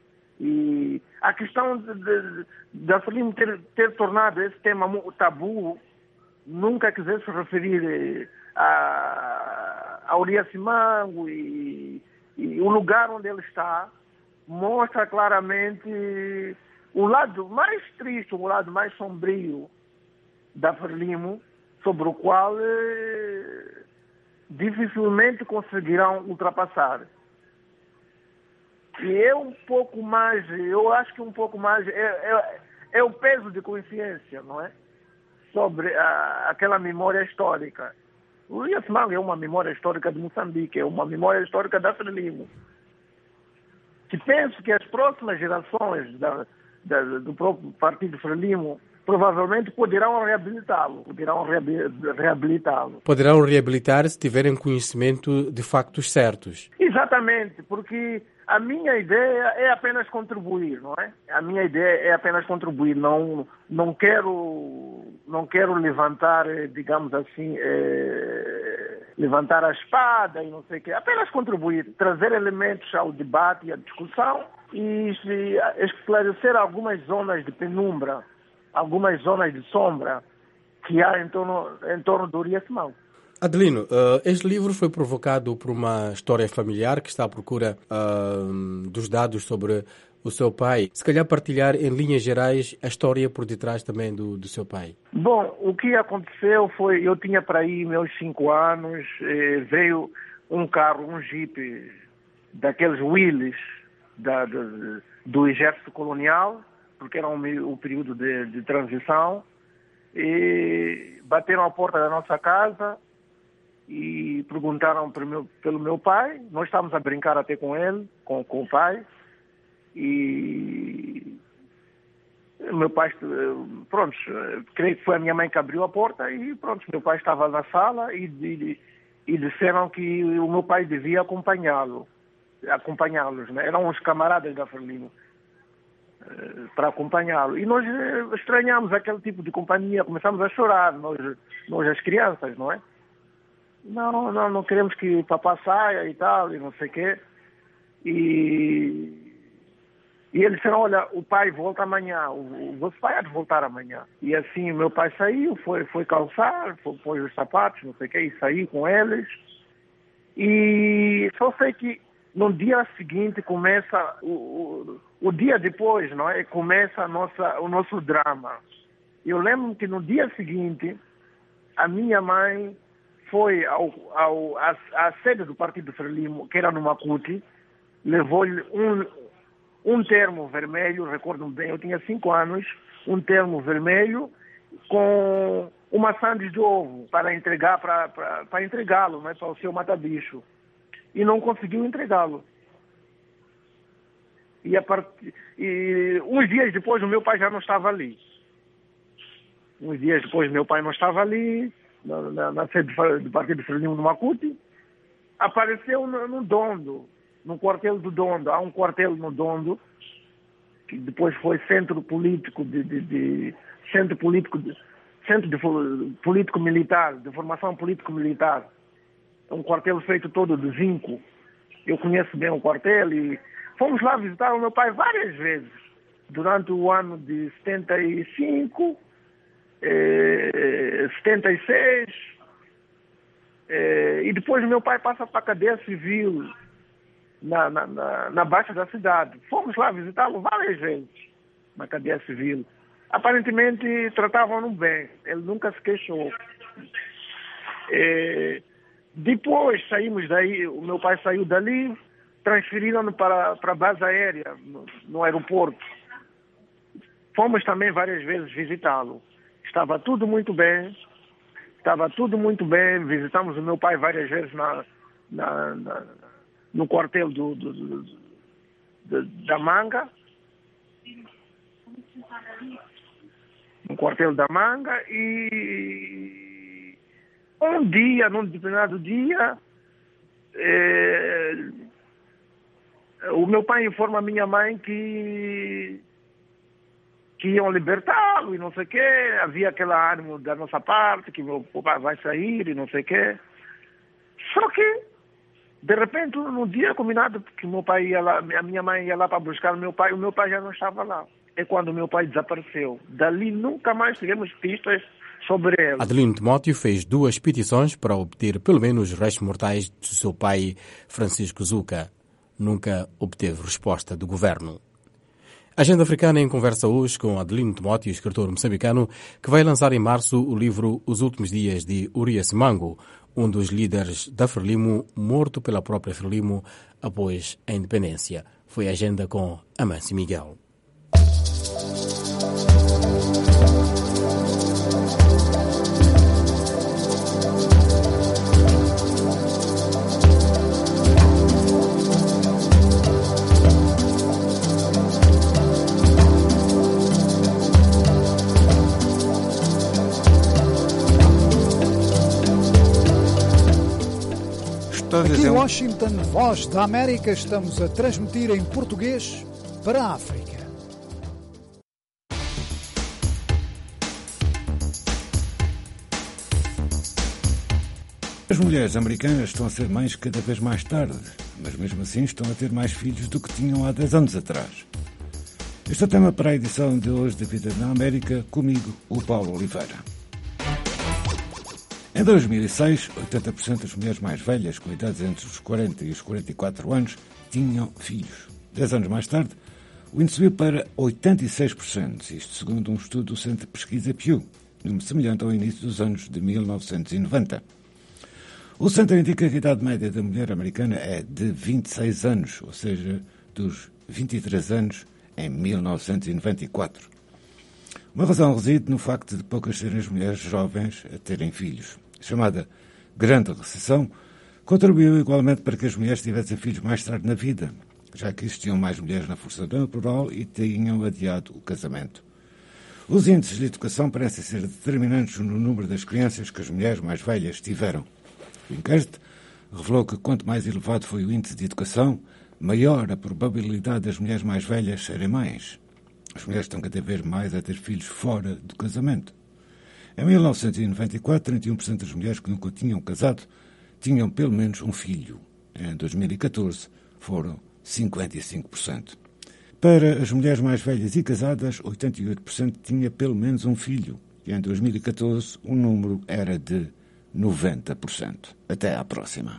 S11: e a questão de, de, da Frelimo ter, ter tornado esse tema tabu, nunca quiser se referir a, a Urias Mango e, e o lugar onde ele está, mostra claramente o lado mais triste, o lado mais sombrio da Frelimo, sobre o qual eh, dificilmente conseguirão ultrapassar. E é um pouco mais, eu acho que um pouco mais, é, é, é o peso de consciência, não é? Sobre a, aquela memória histórica. O Urias Mango é uma memória histórica de Moçambique, é uma memória histórica da Frelimo. Que penso que as próximas gerações da, da, do próprio Partido Frelimo provavelmente poderão reabilitá-lo, poderão reabilitá-lo.
S1: Poderão reabilitar se tiverem conhecimento de factos certos.
S11: Exatamente, porque a minha ideia é apenas contribuir, não é? A minha ideia é apenas contribuir, não, não quero, não quero levantar, digamos assim, é, levantar a espada e não sei o quê, apenas contribuir, trazer elementos ao debate e à discussão e se, esclarecer algumas zonas de penumbra, algumas zonas de sombra que há em torno, em torno do Urias Mango.
S1: Adelino, uh, este livro foi provocado por uma história familiar que está à procura uh, dos dados sobre o seu pai. Se calhar partilhar em linhas gerais a história por detrás também do, do seu pai.
S11: Bom, o que aconteceu foi, eu tinha para aí meus cinco anos, eh, veio um carro, um Jeep, daqueles Willys da, do, do exército colonial, porque era um, o período de, de transição, e bateram à porta da nossa casa e perguntaram pelo meu, pelo meu pai. Nós estávamos a brincar até com ele, com, com o pai. E meu pai, pronto, creio que foi a minha mãe que abriu a porta e pronto, meu pai estava na sala e, e, e disseram que o meu pai devia acompanhá-lo, acompanhá-los, né? Eram uns camaradas da Frelimo para acompanhá-lo. E nós estranhamos aquele tipo de companhia, começamos a chorar, nós, nós as crianças, não é? Não, não, não queremos que o papá saia e tal, e não sei o quê. E, e eles disseram, olha, o pai volta amanhã, o, o vosso pai há de voltar amanhã. E assim o meu pai saiu, foi, foi calçar, foi, pôs os sapatos, não sei o quê, e saí com eles. E só sei que no dia seguinte começa, o, o, o dia depois, não é? Começa a nossa, o nosso drama. Eu lembro que no dia seguinte, a minha mãe foi ao, ao, à, à sede do Partido Frelimo, que era no Macuti, levou-lhe um, um termo vermelho, recordo-me bem, eu tinha cinco anos, um termo vermelho com uma sandes de ovo para entregar, para, para, para entregá-lo, né, para o seu mata-bicho. E não conseguiu entregá-lo. E, a part... e uns dias depois o meu pai já não estava ali. Uns dias depois meu pai não estava ali, na, na, na sede do Partido Frelimo do Macuti. Apareceu no, no Dondo, no quartel do Dondo. Há um quartel no Dondo, que depois foi centro político de, de, de centro político de, centro de político militar, de formação político militar. Um quartel feito todo de zinco. Eu conheço bem o quartel e fomos lá visitar o meu pai várias vezes, durante o ano de setenta e cinco, eh, setenta e seis, eh, e depois o meu pai passa para a cadeia civil na, na, na, na Baixa da cidade. Fomos lá visitá-lo várias vezes na cadeia civil. Aparentemente tratavam-no bem, ele nunca se queixou. Eh, Depois saímos daí, o meu pai saiu dali, transferiram-no para, para a base aérea, no, no aeroporto. Fomos também várias vezes visitá-lo. Estava tudo muito bem, estava tudo muito bem. Visitamos o meu pai várias vezes na, na, na, no quartel do, do, do, do, da Manga. No quartel da Manga e... Um dia, num determinado dia, eh, o meu pai informa a minha mãe que, que iam libertá-lo e não sei o quê. Havia aquele ânimo da nossa parte, que meu pai vai sair e não sei o quê. Só que, de repente, no dia combinado que o meu pai ia lá, a minha mãe ia lá para buscar o meu pai, o meu pai já não estava lá. É quando o meu pai desapareceu. Dali nunca mais tivemos pistas sobre ele.
S1: Adelino Timóteo fez duas petições para obter pelo menos os restos mortais do seu pai Francisco Zuca. Nunca obteve resposta do governo. A Agenda Africana em conversa hoje com Adelino Timóteo, escritor moçambicano, que vai lançar em março o livro Os Últimos Dias de Urias Mango, um dos líderes da Frelimo, morto pela própria Frelimo após a independência. Foi a agenda com Amâncio Miguel.
S2: Aqui em Washington, Voz da América, estamos a transmitir em português para a África.
S15: As mulheres americanas estão a ser mães cada vez mais tarde, mas mesmo assim estão a ter mais filhos do que tinham há dez anos atrás. Este é o tema para a edição de hoje da Vida na América, comigo, o Paulo Oliveira. Em dois mil e seis, oitenta por cento das mulheres mais velhas, com idades entre os quarenta e os quarenta e quatro anos, tinham filhos. Dez anos mais tarde, o índice subiu para oitenta e seis por cento, isto segundo um estudo do Centro de Pesquisa Pew, número semelhante ao início dos anos de mil novecentos e noventa. O centro indica que a idade média da mulher americana é de vinte e seis anos, ou seja, dos vinte e três anos em mil novecentos e noventa e quatro. Uma razão reside no facto de poucas serem as mulheres jovens a terem filhos. A chamada Grande Recessão contribuiu igualmente para que as mulheres tivessem filhos mais tarde na vida, já que existiam mais mulheres na força laboral e tinham adiado o casamento. Os índices de educação parecem ser determinantes no número das crianças que as mulheres mais velhas tiveram. O inquérito revelou que quanto mais elevado foi o índice de educação, maior a probabilidade das mulheres mais velhas serem mães. As mulheres estão cada vez mais a ter filhos fora do casamento. Em mil novecentos e noventa e quatro, trinta e um por cento das mulheres que nunca tinham casado tinham pelo menos um filho. Em dois mil e catorze, foram cinquenta e cinco por cento. Para as mulheres mais velhas e casadas, oitenta e oito por cento tinha pelo menos um filho. E em dois mil e catorze, o número era de noventa por cento. Até à próxima.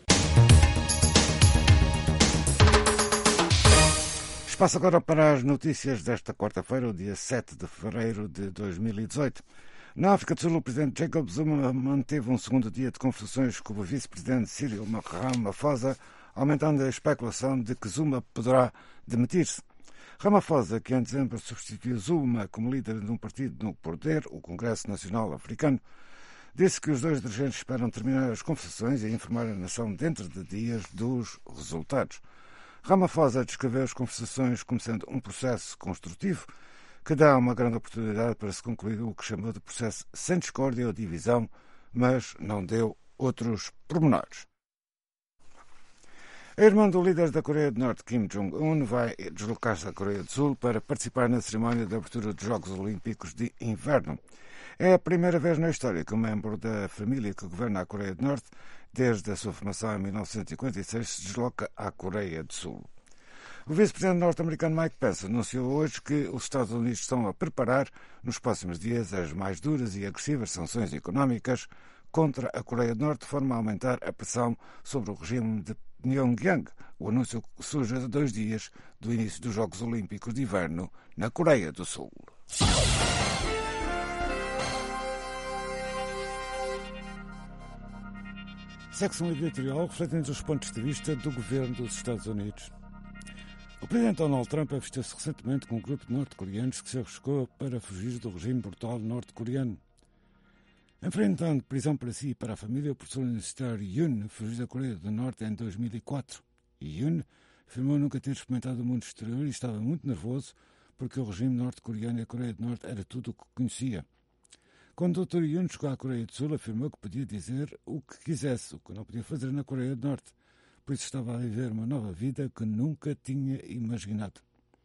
S15: Espaço agora para as notícias desta quarta-feira, o dia sete de fevereiro de dois mil e dezoito. Na África do Sul, o presidente Jacob Zuma manteve um segundo dia de conversações com o vice-presidente Cyril Ramaphosa, aumentando a especulação de que Zuma poderá demitir-se. Ramaphosa, que em dezembro substituiu Zuma como líder de um partido no poder, o Congresso Nacional Africano, disse que os dois dirigentes esperam terminar as conversações e informar a nação dentro de dias dos resultados. Ramaphosa descreveu as conversações como sendo um processo construtivo que dá uma grande oportunidade para se concluir o que chamou de processo sem discórdia ou divisão, mas não deu outros pormenores. A irmã do líder da Coreia do Norte, Kim Jong-un, vai deslocar-se à Coreia do Sul para participar na cerimónia de abertura dos Jogos Olímpicos de Inverno. É a primeira vez na história que um membro da família que governa a Coreia do Norte, desde a sua formação em mil novecentos e cinquenta e seis, se desloca à Coreia do Sul. O vice-presidente norte-americano Mike Pence anunciou hoje que os Estados Unidos estão a preparar, nos próximos dias, as mais duras e agressivas sanções económicas contra a Coreia do Norte, de forma a aumentar a pressão sobre o regime de Pyongyang. O anúncio surge a dois dias do início dos Jogos Olímpicos de Inverno na Coreia do Sul. Secção editorial refletindo os pontos de vista do governo dos Estados Unidos. O presidente Donald Trump avistou-se recentemente com um grupo de norte-coreanos que se arriscou para fugir do regime brutal norte-coreano. Enfrentando prisão para si e para a família, o professor universitário Yoon fugiu da Coreia do Norte em dois mil e quatro. E Yoon afirmou nunca ter experimentado o mundo exterior e estava muito nervoso porque o regime norte-coreano e a Coreia do Norte era tudo o que conhecia. Quando o doutor Yoon chegou à Coreia do Sul, afirmou que podia dizer o que quisesse, o que não podia fazer na Coreia do Norte, por isso estava a viver uma nova vida que nunca tinha imaginado.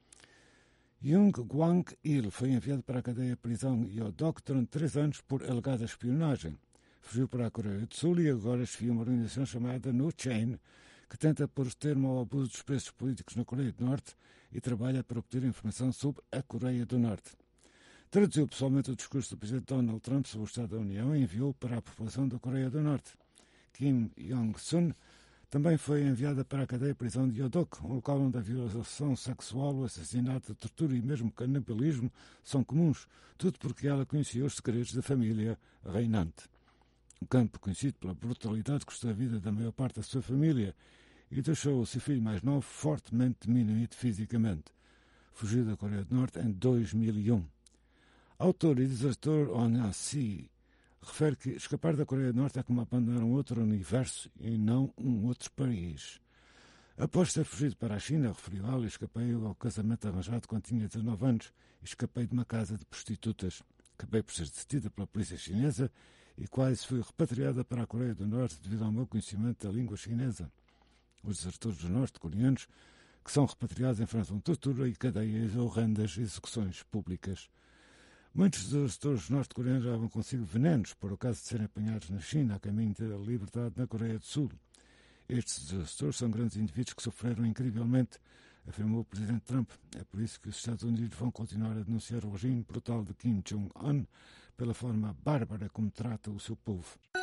S15: Jung Kwang-il foi enviado para a cadeia de prisão Yodok durante três anos por alegada espionagem. Fugiu para a Coreia do Sul e agora esfia uma organização chamada No Chain, que tenta pôr termo ao abuso dos presos políticos na Coreia do Norte e trabalha para obter informação sobre a Coreia do Norte. Traduziu pessoalmente o discurso do presidente Donald Trump sobre o Estado da União e enviou para a população da Coreia do Norte. Kim Yong-sun também foi enviada para a cadeia de prisão de Yodok, um local onde a violação sexual, o assassinato, a tortura e mesmo o canibalismo são comuns, tudo porque ela conhecia os segredos da família reinante. Um campo conhecido pela brutalidade custou a vida da maior parte da sua família e deixou o seu filho mais novo fortemente diminuído fisicamente. Fugiu da Coreia do Norte em dois mil e um. Autor e desertor Onasi refere que escapar da Coreia do Norte é como abandonar um outro universo e não um outro país. Após ter fugido para a China, referiu ela, escapei ao casamento arranjado quando tinha dezanove anos e escapei de uma casa de prostitutas. Acabei por ser detida pela polícia chinesa e quase fui repatriada para a Coreia do Norte devido ao meu conhecimento da língua chinesa. Os desertores norte-coreanos que são repatriados enfrentam tortura e cadeias e horrendas execuções públicas. Muitos dos desertores norte-coreanos levam consigo venenos por o caso de serem apanhados na China a caminho da liberdade na Coreia do Sul. Estes desertores são grandes indivíduos que sofreram incrivelmente, afirmou o presidente Trump. É por isso que os Estados Unidos vão continuar a denunciar o regime brutal de Kim Jong-un pela forma bárbara como trata o seu povo.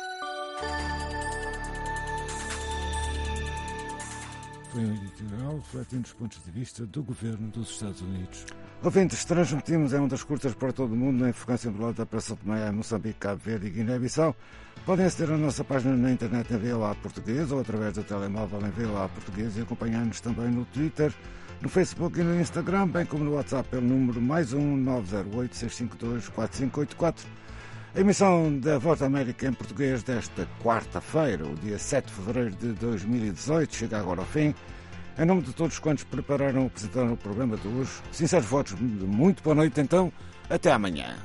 S15: Foi um editorial refletindo os pontos de vista do governo dos Estados Unidos. Ouvintes, transmitimos em ondas curtas para todo o mundo, na frequência modulada para São Tomé, Moçambique, Cabo Verde e Guiné-Bissau. Podem aceder à nossa página na internet em V O A Português ou através do telemóvel em V O A Português e acompanhar-nos também no Twitter, no Facebook e no Instagram, bem como no WhatsApp pelo número mais um nove zero oito, seis cinco dois, quatro cinco oito quatro. A emissão da Voz da América em português desta quarta-feira, o dia sete de fevereiro de dois mil e dezoito, chega agora ao fim. Em nome de todos quantos prepararam e apresentaram o programa de hoje, sinceros votos de muito boa noite, então, até amanhã.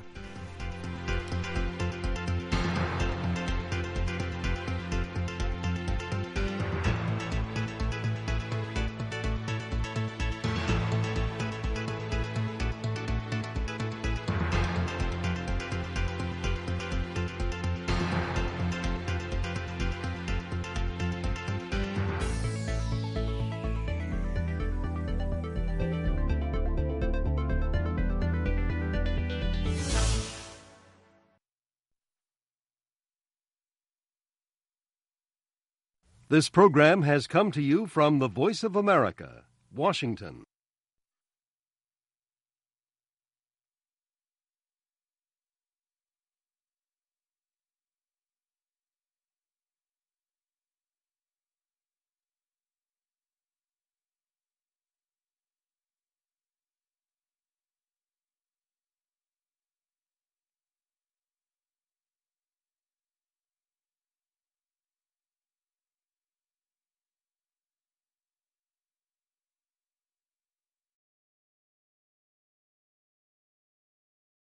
S4: This program has come to you from the Voice of America, Washington.